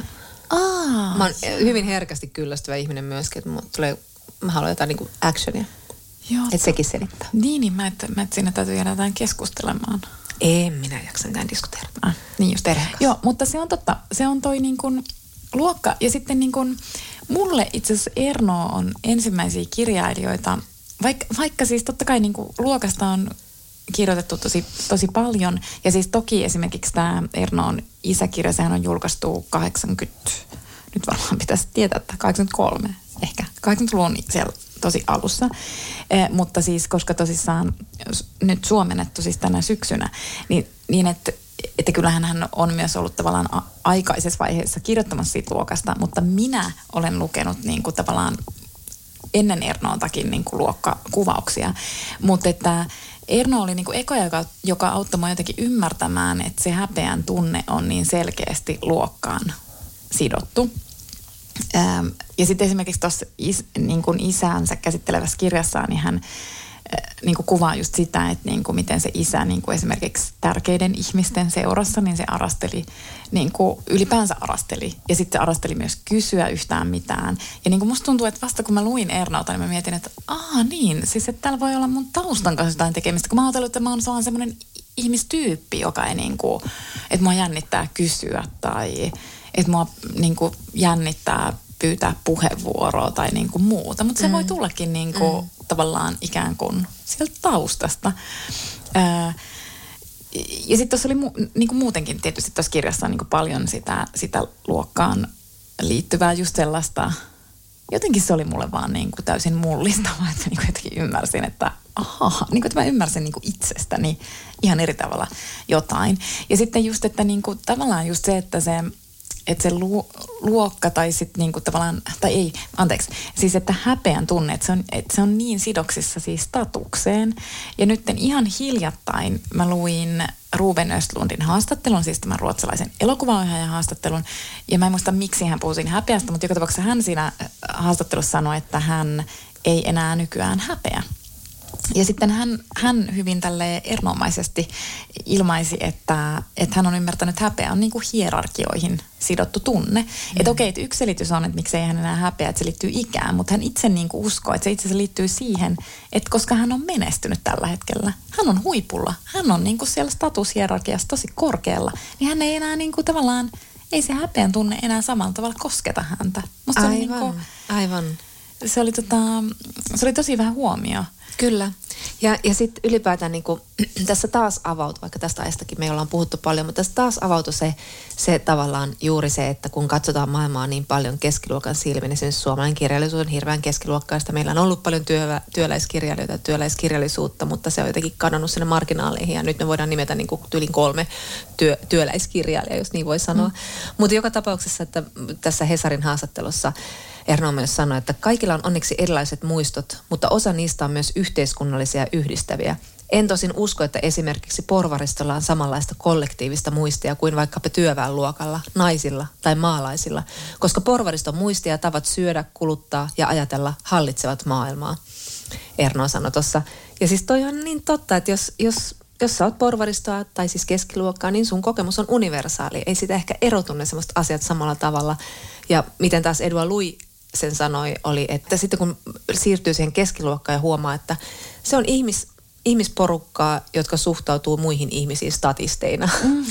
Mä oon hyvin herkästi kyllästyvä ihminen myöskin, että mä haluan jotain niinku actionia. Että sekin selittää. Niin, mä et siinä täytyy jäädä jotain keskustelemaan. En minä jaksa mitään diskuteerata. Niin just. Joo, mutta se on totta. Se on toi niin kuin luokka. Ja sitten niin kuin mulle itse asiassa Erno on ensimmäisiä kirjailijoita, vaikka siis totta kai niin kuin luokasta on kirjoitettu tosi paljon. Ja siis toki esimerkiksi tämä Ernon isäkirja, sehän on julkaistu 80, nyt varmaan pitäisi tietää, että 83 ehkä, 80-luvun siellä tosi alussa. Mutta siis, koska tosissaan nyt suomennettu siis tänä syksynä, niin että kyllähän hän on myös ollut tavallaan aikaisessa vaiheessa kirjoittamassa siitä luokasta, mutta minä olen lukenut niin kuin tavallaan ennen Ernoontakin niin kuin luokkakuvauksia. Mutta että Erno oli niin kuin eka, joka auttoi minua jotenkin ymmärtämään, että se häpeän tunne on niin selkeästi luokkaan sidottu. Ja sitten esimerkiksi tuossa niin kuin isäänsä käsittelevässä kirjassaan, niin hän niin kuin kuvaa just sitä, että niin kuin miten se isä niin kuin esimerkiksi tärkeiden ihmisten seurassa, niin se arasteli, niin kuin ylipäänsä arasteli. Ja sitten se arasteli myös kysyä yhtään mitään. Ja niin kuin musta tuntuu, että vasta kun mä luin Ernolta, niin mä mietin, että niin, siis että täällä voi olla mun taustan kanssa jotain tekemistä. Kun mä ajattelin, että mä oon vaan semmoinen ihmistyyppi, joka ei niin kuin, että mua jännittää kysyä tai että mua niin kuin jännittää pyytää puheenvuoroa tai niin kuin muuta. Mutta se voi tullakin niin kuin tavallaan ikään kuin sieltä taustasta. Ja sitten tuossa oli niin kuin muutenkin tietysti tuossa kirjassa on niin kuin paljon sitä luokkaan liittyvää just sellaista. Jotenkin se oli mulle vaan niin kuin täysin mullistavaa, että niin kuin jotenkin ymmärsin, että niin kuin, että mä ymmärsin niin kuin itsestäni ihan eri tavalla jotain. Ja sitten just, että niin kuin, tavallaan just se, että se luokka tai sitten niinku tavallaan, tai ei, anteeksi, siis että häpeän tunne, että se on niin sidoksissa siis statukseen. Ja nyt ihan hiljattain mä luin Ruben Östlundin haastattelun, siis tämän ruotsalaisen elokuvaohjaajan haastattelun. Ja mä en muista, miksi hän puhui siinä häpeästä, mutta joka tapauksessa hän siinä haastattelussa sanoi, että hän ei enää nykyään häpeä. Ja sitten hän hyvin tälleen erinomaisesti ilmaisi, että hän on ymmärtänyt, että häpeä on niin kuin hierarkioihin sidottu tunne. Että okei, että yksi selitys on, että miksei hän enää häpeä, että se liittyy ikään, mutta hän itse niin kuin uskoo, että se itse asiassa liittyy siihen, että koska hän on menestynyt tällä hetkellä, hän on huipulla, hän on niin kuin siellä statushierarkiassa tosi korkealla, niin hän ei enää niin kuin tavallaan, ei se häpeän tunne enää samalla tavalla kosketa häntä. Musta Aivan. Se oli tosi vähän huomio. Kyllä. Ja sitten ylipäätään niin kuin, tässä taas avautui, vaikka tästä aiheestakin me ollaan puhuttu paljon, mutta tässä taas avautui se tavallaan juuri se, että kun katsotaan maailmaa niin paljon keskiluokan silmin, niin esimerkiksi suomalainen kirjallisuus on hirveän keskiluokkaista. Meillä on ollut paljon työläiskirjailijoita ja työläiskirjallisuutta, mutta se on jotenkin kadonnut sinne marginaaleihin ja nyt me voidaan nimetä niin kuin yli 3 työläiskirjailijaa, jos niin voi sanoa. Mutta joka tapauksessa, että tässä Hesarin haastattelussa Erno myös sanoi, että kaikilla on onneksi erilaiset muistot, mutta osa niistä on myös yhteiskunnallisia ja yhdistäviä. En tosin usko, että esimerkiksi porvaristolla on samanlaista kollektiivista muistia kuin vaikkapa työväenluokalla, naisilla tai maalaisilla, koska porvariston muistia tavat syödä, kuluttaa ja ajatella hallitsevat maailmaa. Erno sanoi tuossa. Ja siis toi on niin totta, että jos sä oot porvaristoa tai siis keskiluokkaa, niin sun kokemus on universaali. Ei sitä ehkä erotu ne semmoista asiat samalla tavalla. Ja miten taas Edouard Louis sen sanoi, oli, että sitten kun siirtyy siihen keskiluokkaan ja huomaa, että se on ihmisporukkaa, jotka suhtautuu muihin ihmisiin statisteina.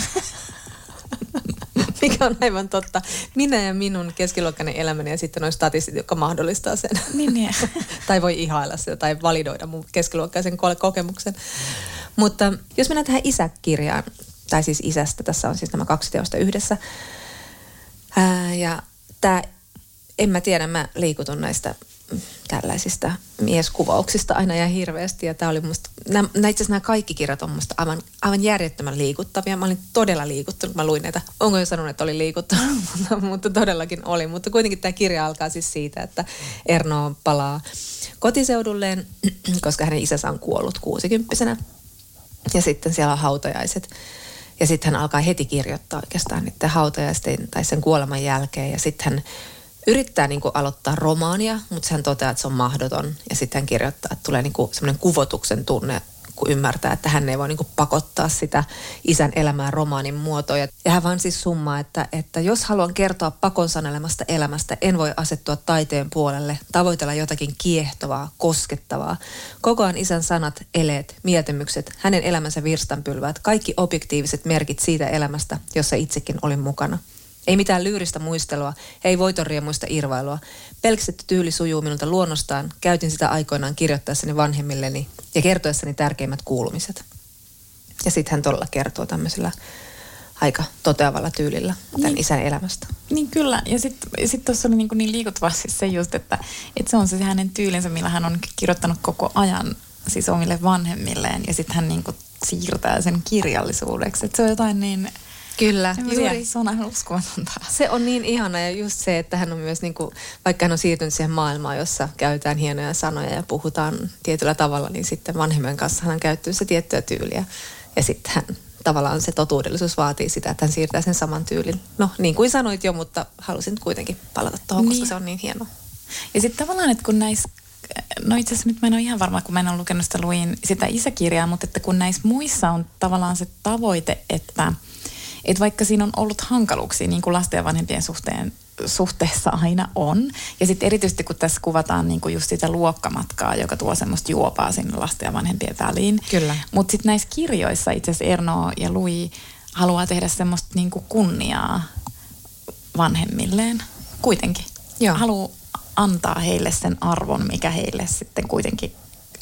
Mikä on aivan totta. Minä ja minun keskiluokkainen elämäni ja sitten on statistit, jotka mahdollistaa sen. Niin. Tai voi ihailla sitä tai validoida mun keskiluokkaisen kokemuksen. Mutta jos mennään tähän isäkirjaan, tai siis isästä, tässä on siis nämä 2 teosta yhdessä. Ja tämä, en mä tiedä, mä liikutun näistä tällaisista mieskuvauksista aina ja hirveästi. Ja tämä oli musta, itse asiassa nämä kaikki kirjat on musta aivan järjettömän liikuttavia. Mä olin todella liikuttunut, kun mä luin näitä. Onko jo sanonut, että oli liikuttunut, mutta todellakin oli. Mutta kuitenkin tämä kirja alkaa siis siitä, että Erno palaa kotiseudulleen, koska hänen isänsä on kuollut 60-vuotiaana. Ja sitten siellä on hautajaiset. Ja sitten hän alkaa heti kirjoittaa oikeastaan niiden hautajaisten tai sen kuoleman jälkeen. Ja sitten hän yrittää niin kuin aloittaa romaania, mutta hän toteaa, että se on mahdoton. Ja sitten hän kirjoittaa, että tulee niin kuin semmoinen kuvotuksen tunne, kun ymmärtää, että hän ei voi niin kuin pakottaa sitä isän elämää romaanin muotoon. Ja hän vaan siis summaa, että jos haluan kertoa pakon sanelemasta elämästä, en voi asettua taiteen puolelle, tavoitella jotakin kiehtovaa, koskettavaa. Kokoan isän sanat, eleet, mieltymykset, hänen elämänsä virstanpylväät, kaikki objektiiviset merkit siitä elämästä, jossa itsekin olin mukana. Ei mitään lyyristä muistelua, ei voitonriemuista irvailua. Pelkistetty tyyli sujuu minulta luonnostaan. Käytin sitä aikoinaan kirjoittaessani vanhemmilleni ja kertoessani tärkeimmät kuulumiset. Ja sitten hän todella kertoo tämmöisellä aika toteavalla tyylillä tämän isän elämästä. Niin kyllä. Ja sitten tuossa oli niin liikuttavaa siis se just, että se on se hänen tyylinsä, millä hän on kirjoittanut koko ajan siis omille vanhemmilleen. Ja sitten hän niin kuin siirtää sen kirjallisuudeksi. Että se on jotain niin... Kyllä, juuri. Se on aivan uskomatonta. Se on niin ihana ja just se, että hän on myös, niin kuin, vaikka hän on siirtynyt siihen maailmaan, jossa käytetään hienoja sanoja ja puhutaan tietyllä tavalla, niin sitten vanhemmän kanssa hän käyttää se tiettyä tyyliä. Ja sitten hän tavallaan se totuudellisuus vaatii sitä, että hän siirtää sen saman tyylin. No niin kuin sanoit jo, mutta halusin kuitenkin palata tuohon, koska se on niin hienoa. Ja sitten tavallaan, että kun näissä, no itse asiassa nyt mä en ole ihan varma, kun mä en ole lukenut sitä, luin sitä isäkirjaa, mutta että kun näissä muissa on tavallaan se tavoite, että vaikka siinä on ollut hankaluuksia, niin kuin lasten ja vanhempien suhteessa aina on. Ja sitten erityisesti, kun tässä kuvataan niin kuin just sitä luokkamatkaa, joka tuo semmoista juopaa sinne lasten ja vanhempien väliin. Kyllä. Mutta sitten näissä kirjoissa itse asiassa Erno ja Louis haluaa tehdä semmoista niin kuin kunniaa vanhemmilleen kuitenkin. Joo. Haluaa antaa heille sen arvon, mikä heille sitten kuitenkin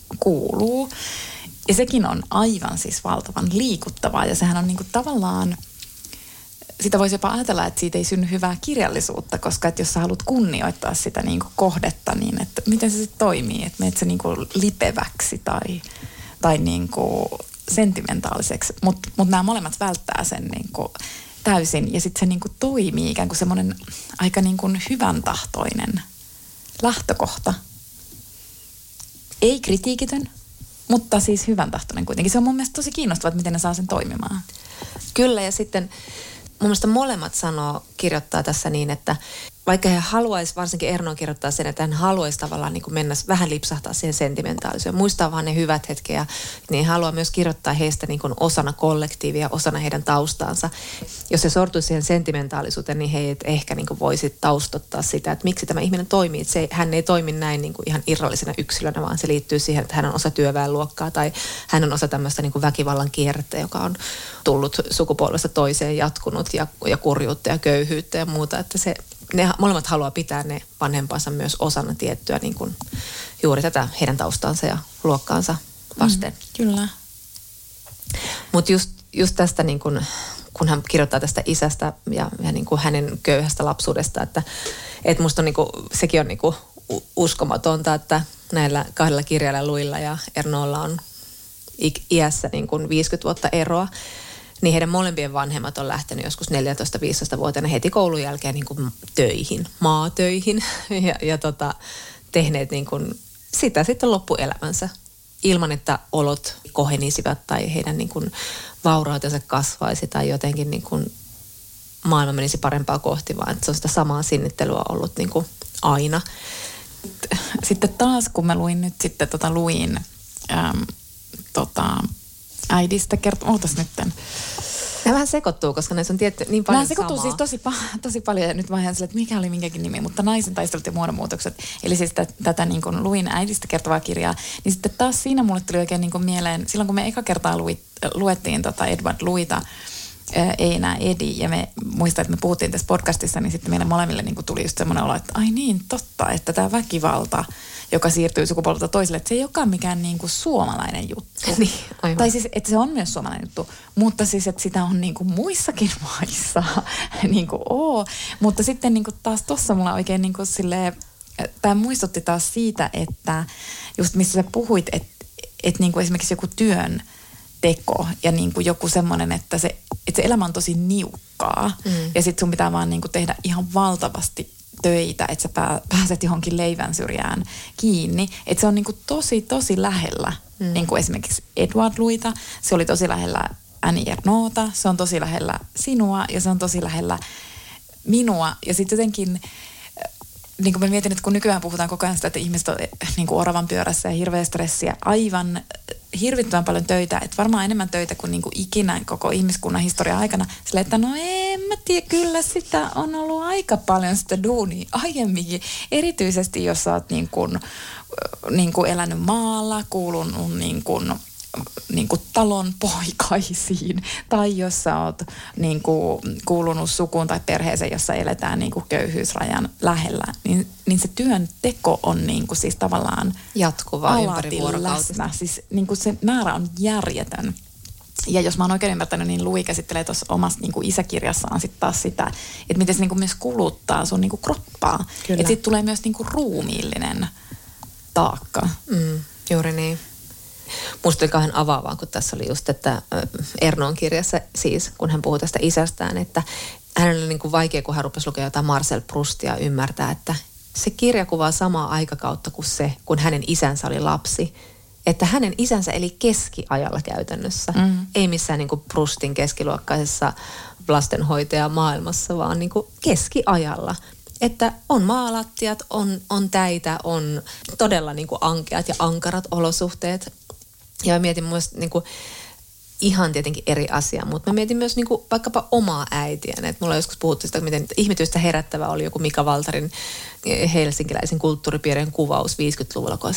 kuuluu. Ja sekin on aivan siis valtavan liikuttavaa ja sehän on niin kuin tavallaan... Sitä voisi jopa ajatella, että siitä ei synny hyvää kirjallisuutta, koska että jos sä haluat kunnioittaa sitä niin kuin kohdetta, niin että miten se sitten toimii, että menet se niin kuin lipeväksi tai niin kuin sentimentaaliseksi, mutta nämä molemmat välttää sen niin kuin täysin ja sitten se niin kuin toimii ikään kuin semmoinen aika niin kuin hyvän tahtoinen lähtökohta. Ei kritiikitön, mutta siis hyvän tahtoinen kuitenkin. Se on mun mielestä tosi kiinnostavaa, että miten ne saa sen toimimaan. Kyllä ja sitten... Mun mielestä molemmat kirjoittaa tässä niin, että vaikka he haluaisi, varsinkin Erno kirjoittaa sen, että hän haluaisi tavallaan niin kuin mennä vähän lipsahtaa siihen sentimentaalisuuteen, muistaa vaan ne hyvät hetkeä, niin haluaa myös kirjoittaa heistä niin kuin osana kollektiivia, osana heidän taustaansa. Jos se sortuisi siihen sentimentaalisuuteen, niin he ei ehkä niin kuin voisi taustottaa sitä, että miksi tämä ihminen toimii. Että hän ei toimi näin niin kuin ihan irrallisena yksilönä, vaan se liittyy siihen, että hän on osa työväenluokkaa tai hän on osa tämmöistä niin kuin väkivallan kierrettä, joka on tullut sukupolvesta toiseen, jatkunut ja kurjuutta ja köyhyyttä ja muuta, että ne molemmat haluaa pitää ne vanhempansa myös osana tiettyä niin kuin juuri tätä heidän taustansa ja luokkaansa vasten. Kyllä. Mutta just tästä, niin kuin, kun hän kirjoittaa tästä isästä ja niin kuin hänen köyhästä lapsuudesta, että musta on, niin kuin, sekin on niin kuin uskomatonta, että näillä kahdella kirjalla Louisilla ja Ernolla on iässä niin kuin 50 vuotta eroa. Niin heidän molempien vanhemmat on lähtenyt joskus 14-15-vuotiaana heti koulun jälkeen niin kuin töihin, maatöihin ja tehneet niin kuin sitä sitten loppuelämänsä ilman, että olot kohenisivat tai heidän niin kuin vaurautensa kasvaisi tai jotenkin niin kuin maailma menisi parempaa kohti, vaan että se on sitä samaa sinnittelua ollut niin kuin aina. Sitten taas, kun mä luin nyt sitten luin äidistä ootas nytten. Nämä vähän sekoittuu, koska näissä on tietty niin paljon samaa. Nämä sekoittuu siis tosi paljon ja nyt mä ihan sille, että mikä oli minkäkin nimi, mutta naisen taistelut ja muodonmuutokset. Eli siis tätä niin kuin luin äidistä kertovaa kirjaa, niin sitten taas siinä mulle tuli oikein niin kuin mieleen, silloin kun me eka kertaa luettiin Edward Louita, Ei enää Edi, ja me muistan, että me puhuttiin tässä podcastissa, niin sitten meille molemmille niin kuin tuli just semmoinen olo, että ai niin, totta, että tämä väkivalta, joka siirtyy sukupolvelta toiselle, että se ei olekaan mikään niin kuin suomalainen juttu. Niin, aivan. Tai siis, että se on myös suomalainen juttu, mutta siis, että sitä on niin kuin muissakin maissa, niin kuin Mutta sitten niin kuin taas tuossa mulla oikein niin kuin silleen, tämä muistutti taas siitä, että just missä sä puhuit, että niin kuin esimerkiksi joku työn teko ja niin kuin joku semmoinen, että se elämä on tosi niukkaa ja sit sun pitää vaan niin kuin tehdä ihan valtavasti töitä, että sä pääset johonkin leivän syrjään kiinni. Että se on niin kuin tosi lähellä, niin kuin esimerkiksi Edward Louita, se oli tosi lähellä Annie Ernauxta, se on tosi lähellä sinua ja se on tosi lähellä minua. Ja sitten jotenkin, niin kuin mä mietin, että kun nykyään puhutaan koko ajan sitä, että ihmiset on niin kuin oravan pyörässä ja hirveä stressiä, aivan hirvittävän paljon töitä, että varmaan enemmän töitä kuin niinku ikinä koko ihmiskunnan historian aikana. Silleen, että no en mä tiedä, kyllä sitä on ollut aika paljon sitä duunia aiemminkin. Erityisesti, jos sä oot niin kuin elänyt maalla, kuulunut niin kuin talon poikaisiin, tai jos sä oot niin kuin kuulunut sukuun tai perheeseen, jossa eletään niin kuin köyhyysrajan lähellä, niin se työn teko on niin kuin siis tavallaan jatkuvaa ympärivuorokautista. Siis niin kuin se määrä on järjetön. Ja jos mä oon oikein ymmärtänyt, niin Louis käsittelee tuossa omassa niin kuin isäkirjassaan sitten taas sitä, että miten se niin kuin myös kuluttaa sun niin kuin kroppaa. Että siitä tulee myös niin kuin ruumiillinen taakka. Juuri niin. Musta oli kauhean avaavaa, kun tässä oli just, että Ernauxn kirjassa siis, kun hän puhui tästä isästään, että hänellä oli niin kuin vaikea, kun hän rupesi lukea jotain Marcel Proustia, ymmärtää, että se kirja kuvaa samaa aikakautta kuin se, kun hänen isänsä oli lapsi. Että hänen isänsä eli keskiajalla käytännössä, ei missään niin kuin Proustin keskiluokkaisessa lastenhoitajamaailmassa, vaan niin kuin keskiajalla. Että on maalattiat, on täitä, on todella niin kuin ankeat ja ankarat olosuhteet. Ja mietin myös niin kuin ihan tietenkin eri asia, mutta mä mietin myös niin kuin vaikkapa omaa äitiäni. Että mulla on joskus puhuttu sitä, miten ihmetystä herättävä oli joku Mika Valtarin helsinkiläisen kulttuuripiirien kuvaus 50-luvulla, kun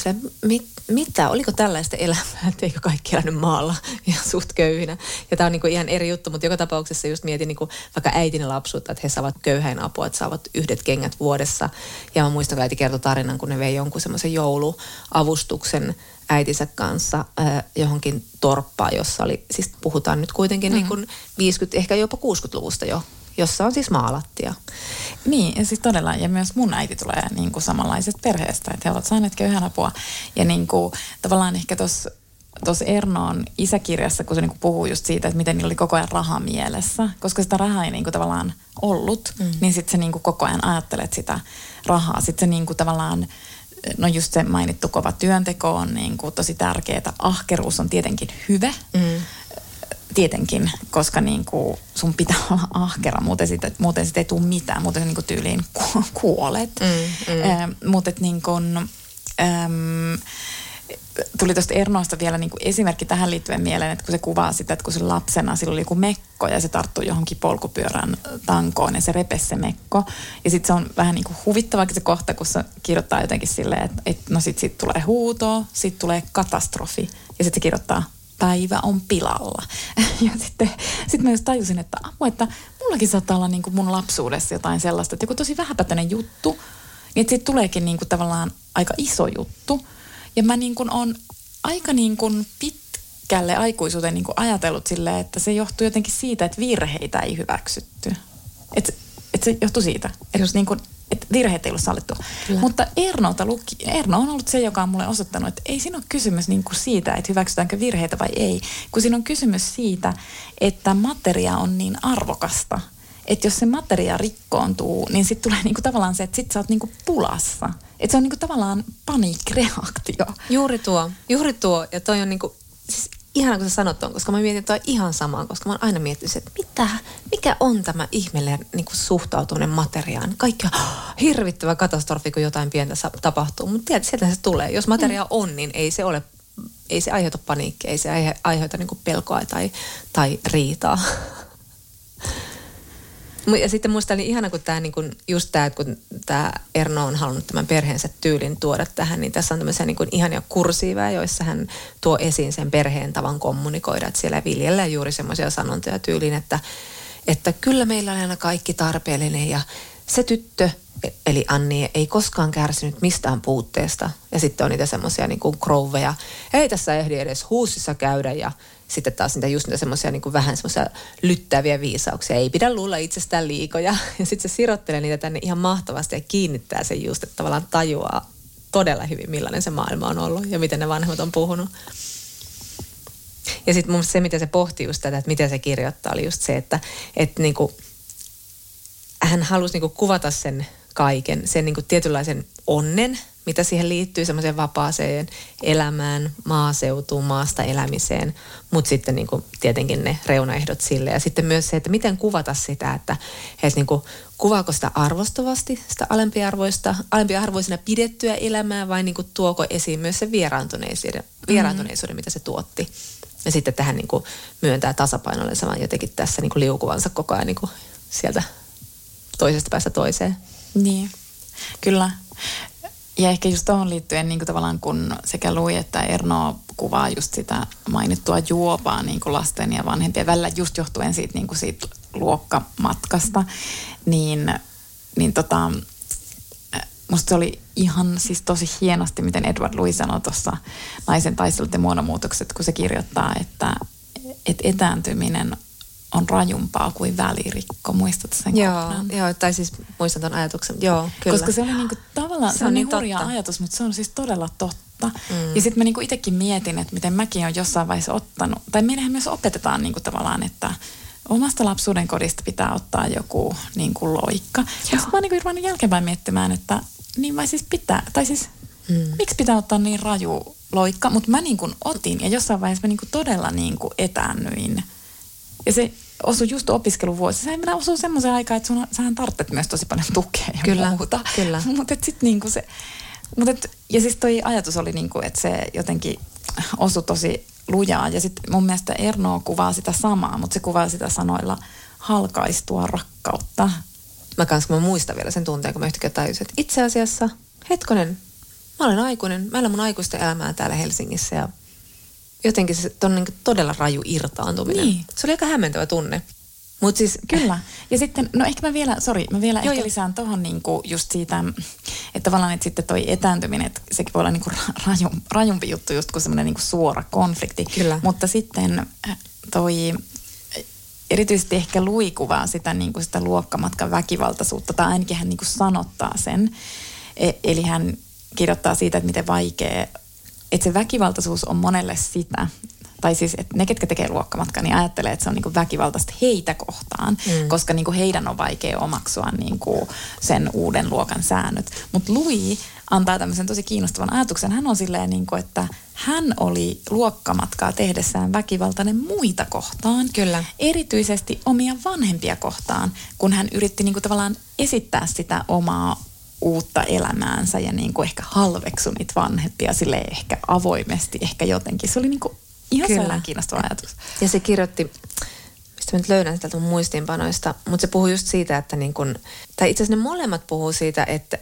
mitä, oliko tällaista elämää, että eikö kaikki elänyt maalla ja suht köyhinä. Ja tää on niin kuin ihan eri juttu, mutta joka tapauksessa just mietin niin kuin vaikka äitini lapsuutta, että he saavat köyhäin apua, että saavat 1 kengät vuodessa. Ja mä muistan, kun äiti kertoi tarinan, kun ne vei jonkun semmoisen jouluavustuksen äitinsä kanssa johonkin torppaan, jossa oli, siis puhutaan nyt kuitenkin niin kuin 50, ehkä jopa 60-luvusta jo, jossa on siis maalattia. Niin, ja siis todella, ja myös mun äiti tulee niin kuin samanlaisesta perheestä, että he ovat saaneet köyhän apua. Ja niin kuin, tavallaan ehkä tuossa Ernauxn isäkirjassa, kun se niin kuin puhuu just siitä, että miten niillä oli koko ajan raha mielessä, koska sitä rahaa ei niin kuin tavallaan ollut, niin sitten se niin kuin koko ajan ajattelet sitä rahaa. Sitten se niin kuin tavallaan, no just se mainittu kova työnteko on niin kuin tosi tärkeää. Ahkeruus on tietenkin hyve. Tietenkin, koska niin kuin sun pitää olla ahkera, muuten sit ei tule mitään, muuten niin kuin tyyliin kuolet. Mutta niin kuin, tuli tuosta Ernauxsta vielä niin kuin esimerkki tähän liittyen mieleen, että kun se kuvaa sitä, että kun se lapsena sillä oli joku mekko ja se tarttui johonkin polkupyörän tankoon ja se repesi se mekko. Ja sitten se on vähän niin kuin huvittavakin se kohta, kun se kirjoittaa jotenkin silleen, että no sit tulee huuto, sit tulee katastrofi ja sitten se kirjoittaa päivä on pilalla. Ja sitten mä just tajusin, että mullakin saattaa olla niin kuin mun lapsuudessa jotain sellaista, että joku tosi vähäpätöinen juttu, niin että siitä tuleekin niin kuin tavallaan aika iso juttu. Ja mä niin kuin on aika niin kuin pitkälle aikuisuuteen niin kuin ajatellut silleen, että se johtuu jotenkin siitä, että virheitä ei hyväksytty. Että se johtuu siitä, että virheitä ei ollut sallittu. Kyllä. Mutta Erno on ollut se, joka on mulle osoittanut, että ei siinä ole kysymys niin kuin siitä, että hyväksytäänkö virheitä vai ei. Kun siinä on kysymys siitä, että materia on niin arvokasta. Että jos se materia rikkoontuu, niin sitten tulee niinku tavallaan se, että sit sä oot niinku pulassa. Että se on niinku tavallaan paniikkireaktio. Juuri tuo. Ja toi on niinku, siis ihana, kun sä sanot ton, koska mä mietin, että toi ihan samaan, koska mä oon aina miettinyt, että mikä on tämä ihmeellinen niin kuin suhtautuminen materiaan. Kaikki on hirvittävä katastrofi, kun jotain pientä tapahtuu, mutta tiedät, sieltä se tulee. Jos materia on, niin ei se aiheuta paniikkia, ei se aiheuta niin kuin pelkoa tai riitaa. Ja sitten musta oli ihana, kun tämä niin kun, just tämä, kun tämä Erno on halunnut tämän perheensä tyylin tuoda tähän, niin tässä on tämmöisiä niin kun ihania kursiiveja, joissa hän tuo esiin sen perheen tavan kommunikoida, että siellä viljellään juuri semmoisia sanontoja tyyliin, että kyllä meillä on aina kaikki tarpeellinen ja se tyttö, eli Anni, ei koskaan kärsinyt mistään puutteesta. Ja sitten on niitä semmoisia niin kuin krouveja, ei tässä ehdi edes huussissa käydä ja sitten taas niitä semmoisia niin kuin vähän semmoisia lyttäviä viisauksia. Ei pidä luulla itsestään liikoja. Ja sitten se sirottelee niitä tänne ihan mahtavasti ja kiinnittää sen just, että tavallaan tajuaa todella hyvin, millainen se maailma on ollut ja miten ne vanhemmat on puhunut. Ja sitten mun mielestä se, mitä se pohti just tätä, että miten se kirjoittaa, oli just se, että niin kuin, hän halusi niin kuin kuvata sen kaiken, sen niin kuin tietynlaisen onnen, mitä siihen liittyy, semmoiseen vapaaseen elämään, maaseutuun, maasta elämiseen, mutta sitten niin kuin tietenkin ne reunaehdot sille. Ja sitten myös se, että miten kuvata sitä, että niin kuin, kuvaako sitä arvostavasti, sitä alempiarvoisena pidettyä elämää vai niin kuin, tuoko esiin myös se vieraantuneisuuden, mitä se tuotti. Ja sitten tähän niin kuin, myöntää tasapainolle saman jotenkin tässä niin kuin, liukuvansa koko ajan niin kuin, sieltä toisesta päästä toiseen. Niin, kyllä. Ja ehkä just tuohon liittyen niin kuin tavallaan kun sekä Louis että Erno kuvaa just sitä mainittua juopaa niin kuin lasten ja vanhempien välillä just johtuen siitä, niin kuin siitä luokkamatkasta, niin musta se oli ihan siis tosi hienosti, miten Edward Louis sanoi tuossa Naisen taistelut ja muodonmuutokset, kun se kirjoittaa, että etääntyminen on rajumpaa kuin välirikko. Muistatko sen kohdan? Joo, tai siis muistan ton ajatuksen. Joo, kyllä. Koska se oli niinku tavallaan, se on niin hurja ajatus, mutta se on siis todella totta. Ja sitten mä niinku itsekin mietin, että miten mäkin olen jossain vaiheessa ottanut, tai meidänhän myös opetetaan niinku tavallaan, että omasta lapsuuden kodista pitää ottaa joku niinku loikka. Ja sitten mä oon niinku ruvennut jälkeenpäin miettimään, että niin vai siis pitää, tai siis miksi pitää ottaa niin raju loikka, mutta mä niinku otin ja jossain vaiheessa mä niinku todella niinku etäännyin. Ja se osui just opiskeluvuosi. Se osuu semmoiseen aikaan, että sähän tarvitset myös tosi paljon tukea ja muuta. Kyllä. Mutta sitten niinku se, ja siis toi ajatus oli niinku, että se jotenkin osui tosi lujaa. Ja sitten mun mielestä Erno kuvaa sitä samaa, mutta se kuvaa sitä sanoilla halkaistua rakkautta. Mä muistan vielä sen tunteen, kun mä yhtäkkiä tajusin, että itse asiassa, hetkonen, mä olen aikuinen. Mä elän mun aikuista elämää täällä Helsingissä ja jotenkin se on niin todella raju irtaantuminen. Niin. Se oli aika hämmentävä tunne. Mut siis, kyllä. Ja sitten, no ehkä mä vielä ehkä lisään tohon niinku just siitä, että tavallaan että sitten toi etääntyminen, että sekin voi olla niinku rajumpi juttu just kuin semmoinen niinku suora konflikti. Kyllä. Mutta sitten toi erityisesti ehkä Louis kuvaa sitä niinku sitä luokkamatkan väkivaltaisuutta, tai ainakin hän niinku sanottaa sen. Eli hän kirjoittaa siitä, että miten vaikea, että se väkivaltaisuus on monelle sitä, tai siis että ne, ketkä tekee luokkamatkaa, niin ajattelee, että se on niinku väkivaltaista heitä kohtaan, koska niinku heidän on vaikea omaksua niinku sen uuden luokan säännöt. Mutta Louis antaa tämmöisen tosi kiinnostavan ajatuksen. Hän on silleen, niinku, että hän oli luokkamatkaa tehdessään väkivaltainen muita kohtaan. Kyllä. Erityisesti omia vanhempia kohtaan, kun hän yritti niinku tavallaan esittää sitä omaa uutta elämäänsä ja niinku ehkä halveksui niitä vanhempia silleen ehkä avoimesti, ehkä jotenkin. Se oli niinku ihan sellainen kiinnostava ajatus. Ja se kirjoitti, mistä mä nyt löydän täältä mun muistiinpanoista, mutta se puhui just siitä, että niin kun, tai itse asiassa ne molemmat puhuu siitä, että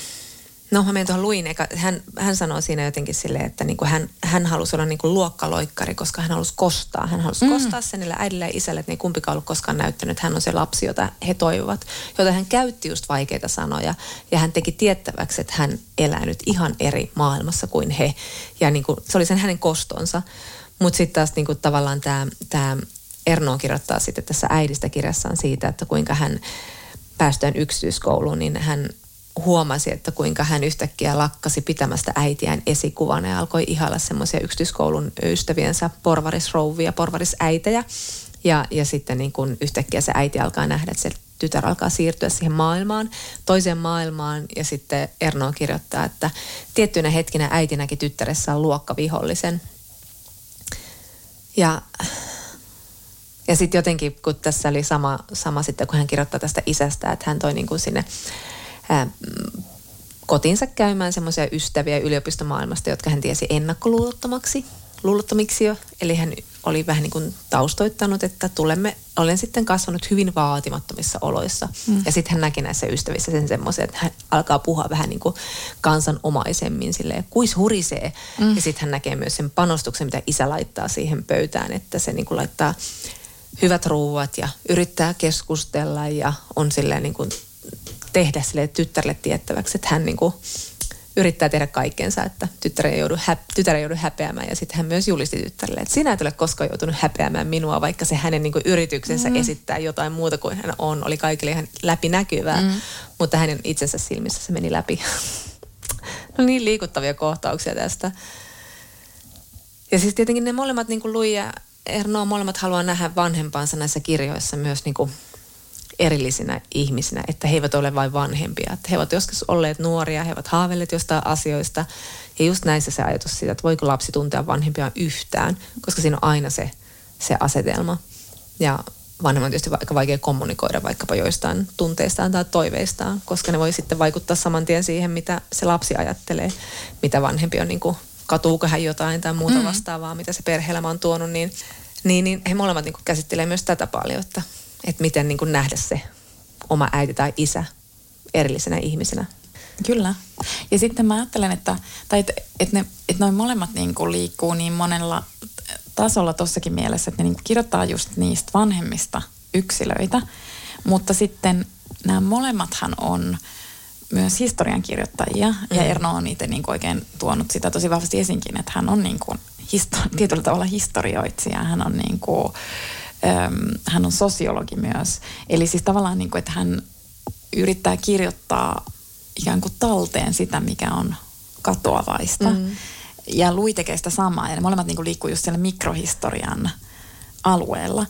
no mä menen tuohon Louisin, hän sanoo siinä jotenkin silleen, että niin hän halusi olla niin kuin luokkaloikkari, koska hän halusi kostaa. Hän halusi kostaa sen niille äidille ja isälle, että ne ei kumpikaan ollut koskaan näyttänyt, että hän on se lapsi, jota he toivovat. Jota hän käytti just vaikeita sanoja ja hän teki tiettäväksi, että hän elää nyt ihan eri maailmassa kuin he. Ja niin kuin, se oli sen hänen kostonsa. Mutta sitten taas niin kuin tavallaan tämä Erno kirjoittaa sitten tässä äidistä kirjassaan siitä, että kuinka hän päästään yksityiskouluun, niin hän huomasi, että kuinka hän yhtäkkiä lakkasi pitämästä äitiään esikuvana ja alkoi ihailla semmoisia yksityiskoulun ystäviensä porvarisrouvia, porvarisäitejä. Ja sitten niin kun yhtäkkiä se äiti alkaa nähdä, että se tytär alkaa siirtyä siihen maailmaan, toiseen maailmaan. Ja sitten Erno kirjoittaa, että tiettyinä hetkinä äiti näki tyttäressään luokkavihollisen. Ja sitten jotenkin, kun tässä oli sama sitten, kun hän kirjoittaa tästä isästä, että hän toi niin kuin sinne kotiinsa käymään semmoisia ystäviä yliopistomaailmasta, jotka hän tiesi ennakkoluulottomiksi jo. Eli hän oli vähän niin kuin taustoittanut, että olen sitten kasvanut hyvin vaatimattomissa oloissa. Ja sitten hän näki näissä ystävissä sen semmoisen, että hän alkaa puhua vähän niin kuin kansanomaisemmin silleen, kuis hurisee. Ja sitten hän näkee myös sen panostuksen, mitä isä laittaa siihen pöytään, että se niin kuin laittaa hyvät ruuat ja yrittää keskustella ja on silleen niin kuin tehdä sille tyttärelle tiettäväksi, että hän niin kuin yrittää tehdä kaikkensa, että tytär ei joudu häpeämään. Ja sitten hän myös julisti tyttärelle, että sinä et ole koskaan joutunut häpeämään minua, vaikka se hänen niin kuin yrityksensä esittää jotain muuta kuin hän oli kaikille ihan läpinäkyvää. Mutta hänen itsensä silmissä se meni läpi. No niin liikuttavia kohtauksia tästä. Ja siis tietenkin ne molemmat, niin kuin Louis ja Erno, molemmat haluaa nähdä vanhempansa näissä kirjoissa myös niin kuin erillisinä ihmisinä, että he eivät ole vain vanhempia. Että he ovat joskus olleet nuoria, he ovat haaveilleet jostain asioista. Ja just näissä se ajatus siitä, että voiko lapsi tuntea vanhempiaan yhtään, koska siinä on aina se asetelma. Ja vanhemman on tietysti aika vaikea kommunikoida vaikkapa joistain tunteistaan tai toiveistaan, koska ne voi sitten vaikuttaa saman tien siihen, mitä se lapsi ajattelee, mitä vanhempi on, niin kuin, katuuko hän jotain tai muuta vastaavaa, mitä se perhe-elämä on tuonut, niin he molemmat niin kuin käsittelee myös tätä paljon, että miten niin kuin nähdä se oma äiti tai isä erillisenä ihmisenä. Kyllä. Ja sitten mä ajattelen, että noin molemmat niin kuin liikkuu niin monella tasolla tossakin mielessä, että ne niin kuin kirjoittaa just niistä vanhemmista yksilöitä, mutta sitten nämä molemmathan on myös historiankirjoittajia, ja Erno on itse niin kuin oikein tuonut sitä tosi vahvasti esinkin, että hän on niin kuin tietyllä tavalla historioitsija, hän on niin kuin hän on sosiologi myös. Eli siis tavallaan niin kuin, että hän yrittää kirjoittaa ikään kuin talteen sitä, mikä on katoavaista. Ja Louis tekee sitä samaa. Ja ne molemmat niin kuin liikkuu just siellä mikrohistorian alueella.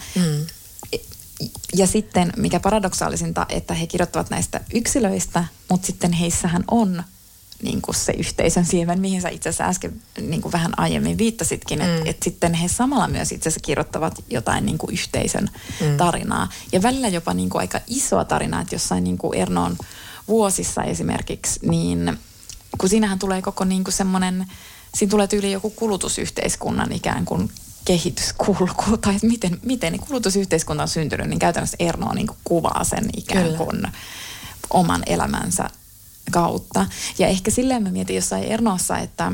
Ja sitten, mikä paradoksaalisinta, että he kirjoittavat näistä yksilöistä, mutta sitten heissähän on niin kuin se yhteisön siemen, mihin sä itse asiassa äsken niin kuin vähän aiemmin viittasitkin, että sitten he samalla myös itse asiassa kirjoittavat jotain niin kuin yhteisön tarinaa. Ja välillä jopa niin kuin aika isoa tarinaa, että jossain niin kuin Ernon vuosissa esimerkiksi, niin kun siinähän tulee koko niin kuin semmoinen, siinä tulee tyyli joku kulutusyhteiskunnan ikään kuin kehityskulku, tai miten kulutusyhteiskunta on syntynyt, niin käytännössä Erno niin kuin kuvaa sen ikään kuin oman elämänsä kautta. Ja ehkä silleen mä mietin jossain Ernossa, että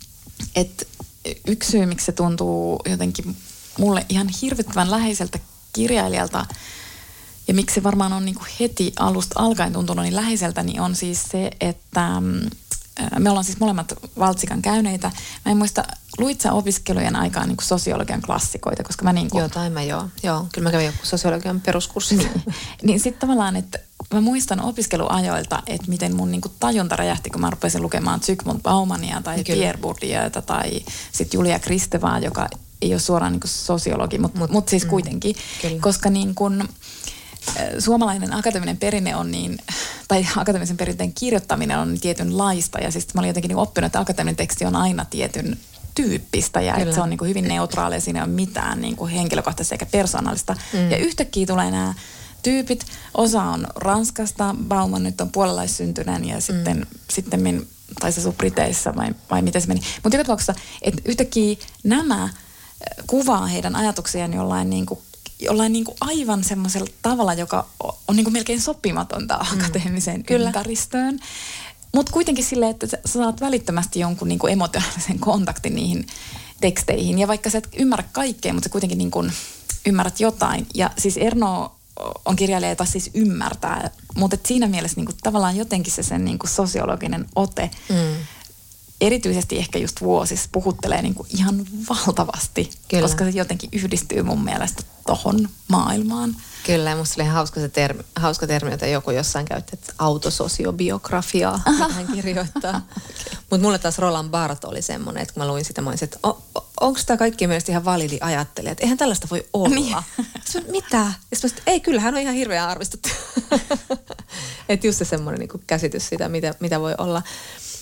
yksi syy, miksi se tuntuu jotenkin mulle ihan hirvittävän läheiseltä kirjailijalta, ja miksi se varmaan on niin kuin heti alusta alkaen tuntunut niin läheiseltä, niin on siis se, että me ollaan siis molemmat Valtsikan käyneitä. Mä en muista, luit sä opiskelujen aikaan niin kuin sosiologian klassikoita, koska mä niin kuin... Joo, kyllä mä kävin joku sosiologian peruskurssi. Niin sitten tavallaan, että mä muistan opiskeluajoilta, että miten mun niin kuin tajunta räjähti, kun mä rupesin lukemaan Zygmunt Baumania tai Pierre Bourdieuta tai sitten Julia Kristevaa, joka ei ole suoraan niin kuin sosiologi, mutta siis kuitenkin. Kyllä. Koska niin kuin suomalainen akateeminen perinne on niin, tai akateemisen perinteen kirjoittaminen on tietynlaista, ja siis mä olin jotenkin niin oppinut, että akateeminen teksti on aina tietyn tyyppistä, ja että se on niin kuin hyvin neutraali, ja siinä ei ole mitään niin kuin henkilökohtaista eikä persoonallista. Ja yhtäkkiä tulee nämä tyypit, osa on Ranskasta, Bauman nyt on puolalaissyntyneen, ja sitten taisi asua Briteissä, vai miten se meni. Mutta joka tapauksessa, että yhtäkkiä nämä kuvaa heidän ajatuksiaan jollain niin kuin aivan semmoisella tavalla, joka on niin kuin melkein sopimatonta akateemiseen ympäristöön. Mutta kuitenkin silleen, että sä saat välittömästi jonkun niin kuin emotionaalisen kontaktin niihin teksteihin. Ja vaikka sä et ymmärrä kaikkea, mutta sä kuitenkin niin kuin ymmärrät jotain. Ja siis Erno on kirjailija, jota siis ymmärtää. Mutta siinä mielessä niin kuin tavallaan jotenkin se sen niin kuin sosiologinen ote erityisesti ehkä just vuosissa puhuttelee niin kuin ihan valtavasti, koska se jotenkin yhdistyy mun mielestä tohon maailmaan. Kyllä, ja musta oli hauska termi, jota joku jossain käytti, että autososiobiografiaa, mitä hän kirjoittaa. Mutta mulle taas Roland Barthes oli semmoinen, että kun mä luin sitä, mä olisin, että onko tämä kaikki mielestä ihan validi ajattelija, että eihän tällaista voi olla. Niin. Mitä? Ja sitten ei, kyllähän on ihan hirveän arvostettu. Että just se semmoinen niin käsitys siitä, mitä voi olla.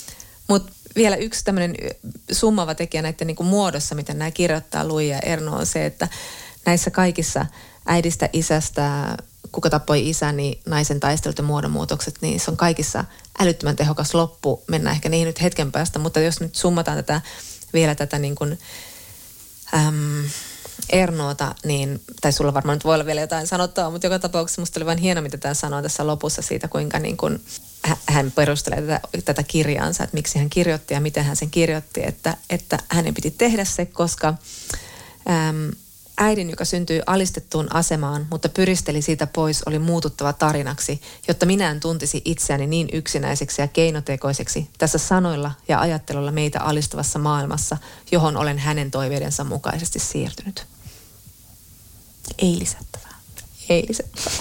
Mutta vielä yksi tämmöinen summava tekijä näiden niin kuin muodossa, miten nämä kirjoittaa Louis ja Erno, on se, että näissä kaikissa äidistä, isästä, kuka tappoi isäni, naisen taistelut ja muodonmuutokset, niin se on kaikissa älyttömän tehokas loppu. Mennään ehkä niihin nyt hetken päästä, mutta jos nyt summataan vielä tätä niin kuin, Ernoota, niin, tai sulla varmaan nyt voi olla vielä jotain sanottavaa, mutta joka tapauksessa musta oli vain hieno, mitä tämä sanoo tässä lopussa siitä, kuinka niin kuin hän perustelee tätä kirjaansa, että miksi hän kirjoitti ja miten hän sen kirjoitti, että hänen piti tehdä se, koska äidin, joka syntyi alistettuun asemaan, mutta pyristeli siitä pois, oli muututtava tarinaksi, jotta minä en tuntisi itseäni niin yksinäiseksi ja keinotekoiseksi tässä sanoilla ja ajattelulla meitä alistavassa maailmassa, johon olen hänen toiveidensa mukaisesti siirtynyt. Ei lisättävää. Ei lisättävää.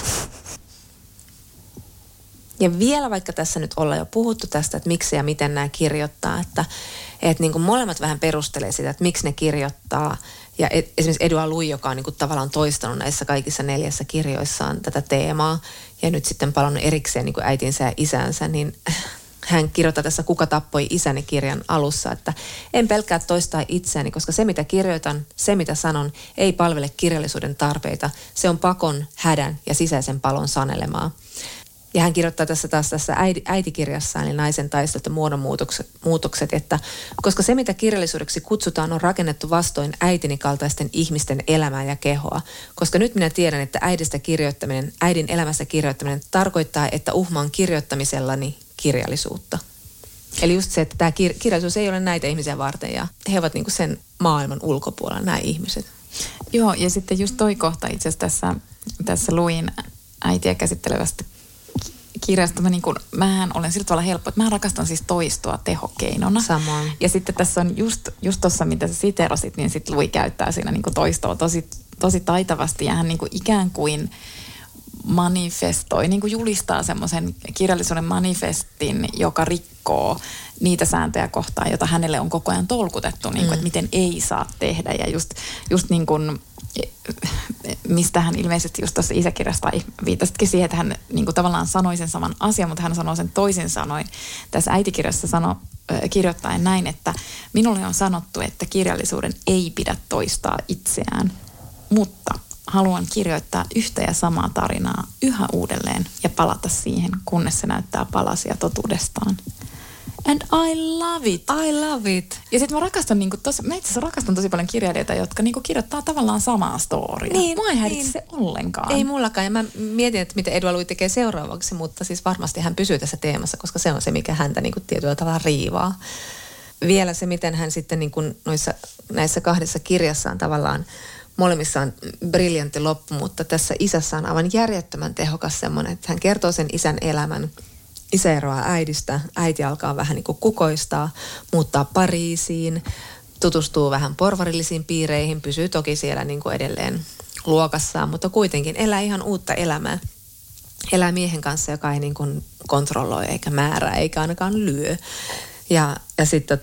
Ja vielä vaikka tässä nyt ollaan jo puhuttu tästä, että miksi ja miten nämä kirjoittaa, että niin kuin molemmat vähän perustelee sitä, että miksi ne kirjoittaa. Ja esimerkiksi Edouard Louis, joka on niin kuin tavallaan toistanut näissä kaikissa 4 kirjoissaan tätä teemaa ja nyt sitten palannut erikseen niin kuin äitinsä ja isänsä, niin hän kirjoittaa tässä Kuka tappoi isäni -kirjan alussa, että en pelkää toistaa itseäni, koska se mitä kirjoitan, se mitä sanon, ei palvele kirjallisuuden tarpeita. Se on pakon, hädän ja sisäisen palon sanelemaa. Ja hän kirjoittaa tässä äitikirjassaan, eli naisen taistelut ja muodonmuutokset, että koska se, mitä kirjallisuudeksi kutsutaan, on rakennettu vastoin äitini kaltaisten ihmisten elämää ja kehoa. Koska nyt minä tiedän, että äidin elämästä kirjoittaminen tarkoittaa, että uhmaan kirjoittamisellani kirjallisuutta. Eli just se, että tämä kirjallisuus ei ole näitä ihmisiä varten ja he ovat niinku sen maailman ulkopuolella, nämä ihmiset. Joo, ja sitten just toi kohta itse asiassa tässä Louisin äitiä käsittelevästä kirjasta mähän olen sillä tavalla helppo, että mä rakastan siis toistoa tehokeinona. Samoin. Ja sitten tässä on just tuossa, mitä sä siterasit, niin sitten Louis käyttää siinä toistoa tosi taitavasti ja hän ikään kuin manifestoi, julistaa semmoisen kirjallisuuden manifestin, joka rikkoo niitä sääntöjä kohtaan, jota hänelle on koko ajan tolkutettu, että miten ei saa tehdä. Ja just niin kuin, mistä hän ilmeisesti just tuossa isäkirjasta viittasitkin siihen, että hän tavallaan sanoi sen saman asian, mutta hän sanoi sen toisin sanoin. Tässä äitikirjassa kirjoittaen näin, että minulle on sanottu, että kirjallisuuden ei pidä toistaa itseään, mutta haluan kirjoittaa yhtä ja samaa tarinaa yhä uudelleen ja palata siihen, kunnes se näyttää palasia totuudestaan. And I love it. I love it. Ja sitten mä itse asiassa rakastan tosi paljon kirjailijoita, jotka kirjoittaa tavallaan samaa storya. Niin, mua ei häiritse se ollenkaan. Ei mullakaan. Ja mä mietin, että mitä Edouard Louis tekee seuraavaksi, mutta siis varmasti hän pysyy tässä teemassa, koska se on se, mikä häntä tietyllä tavalla riivaa. Vielä se, miten hän sitten näissä 2 kirjassaan tavallaan molemmissa on briljantti loppu, mutta tässä isässä on aivan järjettömän tehokas semmoinen, että hän kertoo sen isän elämän. Isä eroaa äidistä, äiti alkaa vähän kukoistaa, muuttaa Pariisiin, tutustuu vähän porvarillisiin piireihin, pysyy toki siellä edelleen luokassaan, mutta kuitenkin elää ihan uutta elämää. Elää miehen kanssa, joka ei kontrolloi eikä määrää eikä ainakaan lyö. Ja sitten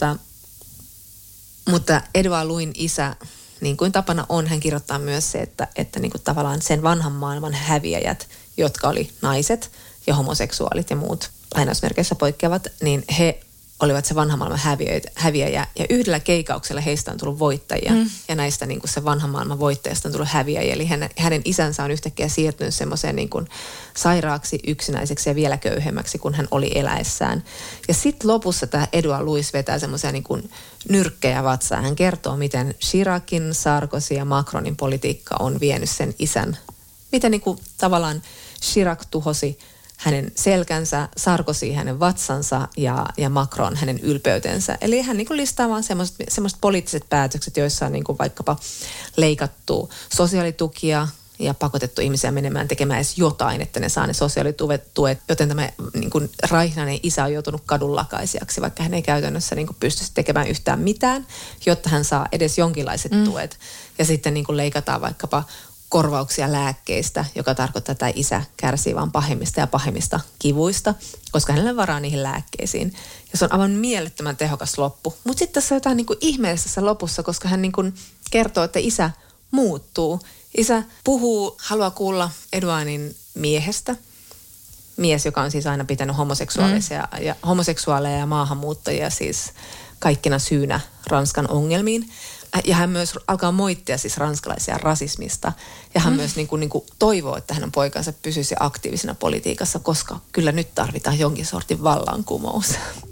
mutta Edouard Louisin isä, niin kuin tapana on, hän kirjoittaa myös se, että tavallaan sen vanhan maailman häviäjät, jotka oli naiset ja homoseksuaalit ja muut lainausmerkeissä poikkeavat, niin he olivat se vanhan maailman häviäjä. Ja yhdellä keikauksella heistä on tullut voittajia. Ja näistä se vanhan maailman voittajasta on tullut häviäjiä. Eli hänen isänsä on yhtäkkiä siirtynyt semmoiseen sairaaksi, yksinäiseksi ja vielä köyhemmäksi, kun hän oli eläessään. Ja sitten lopussa tämä Edouard Louis vetää semmoisia nyrkkejä vatsaa. Hän kertoo, miten Chiracin, Sarkozyn ja Macronin politiikka on vienyt sen isän. Miten tavallaan Chirac tuhosi hänen selkänsä, Sarkozy hänen vatsansa ja Macron hänen ylpeytensä. Eli hän listaa vaan semmoiset poliittiset päätökset, joissa on vaikkapa leikattu sosiaalitukia ja pakotettu ihmisiä menemään tekemään edes jotain, että ne saa ne sosiaalituet, joten tämä raihnainen isä on joutunut kadunlakaisijaksi, vaikka hän ei käytännössä pystyisi tekemään yhtään mitään, jotta hän saa edes jonkinlaiset tuet. Ja sitten leikataan vaikkapa korvauksia lääkkeistä, joka tarkoittaa, että isä kärsii vaan pahimmista ja pahimmista kivuista, koska hänellä varaa niihin lääkkeisiin. Ja se on aivan mielettömän tehokas loppu. Mutta sitten tässä on jotain ihmeellistä tässä lopussa, koska hän kertoo, että isä muuttuu. Isä haluaa kuulla Edouardin miehestä, mies, joka on siis aina pitänyt homoseksuaaleja ja maahanmuuttajia siis kaikkina syynä Ranskan ongelmiin. Ja hän myös alkaa moittia siis ranskalaisia rasismista. Ja hän myös niin kuin toivoo, että hänen poikansa pysyisi aktiivisena politiikassa, koska kyllä nyt tarvitaan jonkin sortin vallankumous.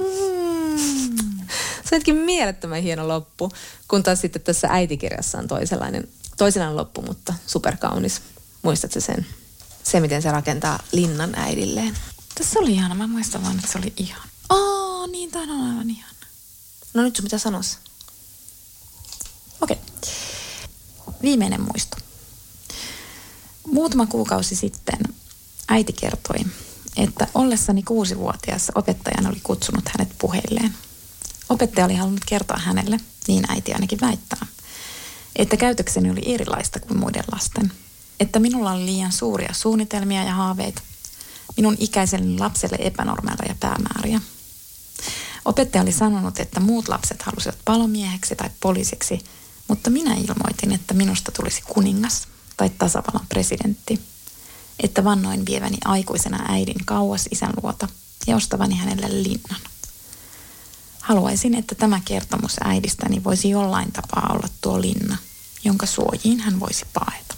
Se onkin mielettömän hieno loppu, kun taas sitten tässä äitikirjassa on toisenlainen loppu, mutta superkaunis. Muistatko sen? Se, miten se rakentaa linnan äidilleen. Tässä oli ihana. Mä muistan vaan, että se oli ihana. Niin, tämä on aivan ihana. No nyt sun mitä sanoisi? Okei. Viimeinen muisto. Muutama kuukausi sitten äiti kertoi, että ollessani 6-vuotias opettajan oli kutsunut hänet puheilleen. Opettaja oli halunnut kertoa hänelle, niin äiti ainakin väittää, että käytökseni oli erilaista kuin muiden lasten. Että minulla oli liian suuria suunnitelmia ja haaveita. Minun ikäiselleni lapselle epänormaaleja päämääriä. Opettaja oli sanonut, että muut lapset halusivat palomieheksi tai poliisiksi, mutta minä ilmoitin, että minusta tulisi kuningas tai tasavallan presidentti. Että vannoin vieväni aikuisena äidin kauas isän luota ja ostavani hänelle linnan. Haluaisin, että tämä kertomus äidistäni voisi jollain tapaa olla tuo linna, jonka suojiin hän voisi paeta.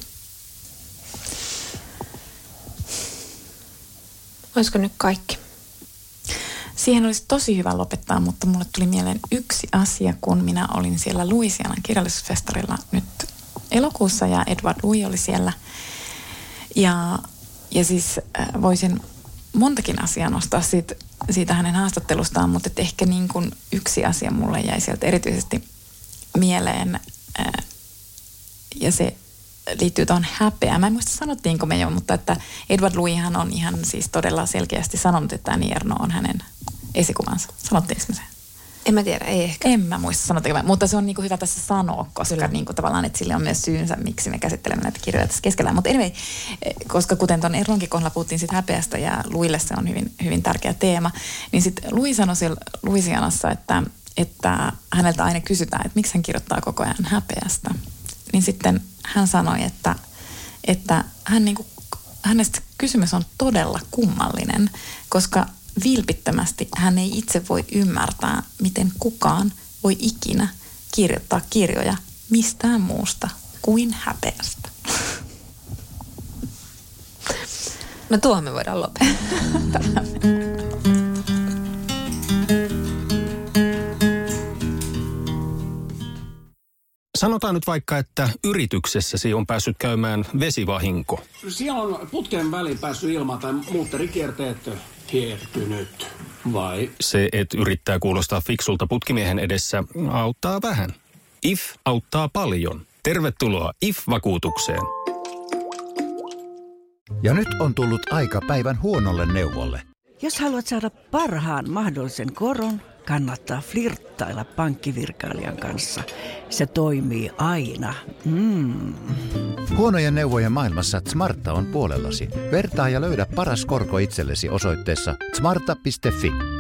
Olisiko nyt kaikki? Siihen olisi tosi hyvä lopettaa, mutta mulle tuli mieleen yksi asia, kun minä olin siellä Louisianan kirjallisuusfestarilla nyt elokuussa ja Edward Louis oli siellä. Ja siis voisin montakin asiaa nostaa siitä hänen haastattelustaan, mutta ehkä niin kuin yksi asia mulle jäi sieltä erityisesti mieleen ja se liittyy tuohon häpeään. Mä en muista sanottiinko me jo, mutta että Edward Louishan on ihan siis todella selkeästi sanonut, että Annie Ernaux on hänen esikuvansa. Sanottiinko me se? En mä tiedä, ei ehkä. En mä muista sanottiinko, mutta se on niinku hyvä tässä sanoa, koska niinku tavallaan, että sille on myös syynsä, miksi me käsittelemme näitä kirjoja tässä keskellä. Mutta anyway, koska kuten tuon Ernauxin kohdalla puhuttiin siitä häpeästä ja Louisille se on hyvin, hyvin tärkeä teema, niin sitten Louis sanoi siellä Louisianassa, että häneltä aina kysytään, että miksi hän kirjoittaa koko ajan häpeästä. Niin sitten hän sanoi, että hänestä kysymys on todella kummallinen, koska vilpittömästi hän ei itse voi ymmärtää, miten kukaan voi ikinä kirjoittaa kirjoja mistään muusta kuin häpeästä. No tuohon me voidaan lopettaa. Sanotaan nyt vaikka, että yrityksessäsi on päässyt käymään vesivahinko. Siellä on putken väliin päässyt ilmaan tai muutterikierteet hiertynyt, vai? Se, että yrittää kuulostaa fiksulta putkimiehen edessä, auttaa vähän. IF auttaa paljon. Tervetuloa IF-vakuutukseen. Ja nyt on tullut aika päivän huonolle neuvolle. Jos haluat saada parhaan mahdollisen koron, kannattaa flirttailla pankkivirkailijan kanssa. Se toimii aina. Huonojen neuvojen maailmassa Smarta on puolellasi. Vertaa ja löydä paras korko itsellesi osoitteessa smarta.fi.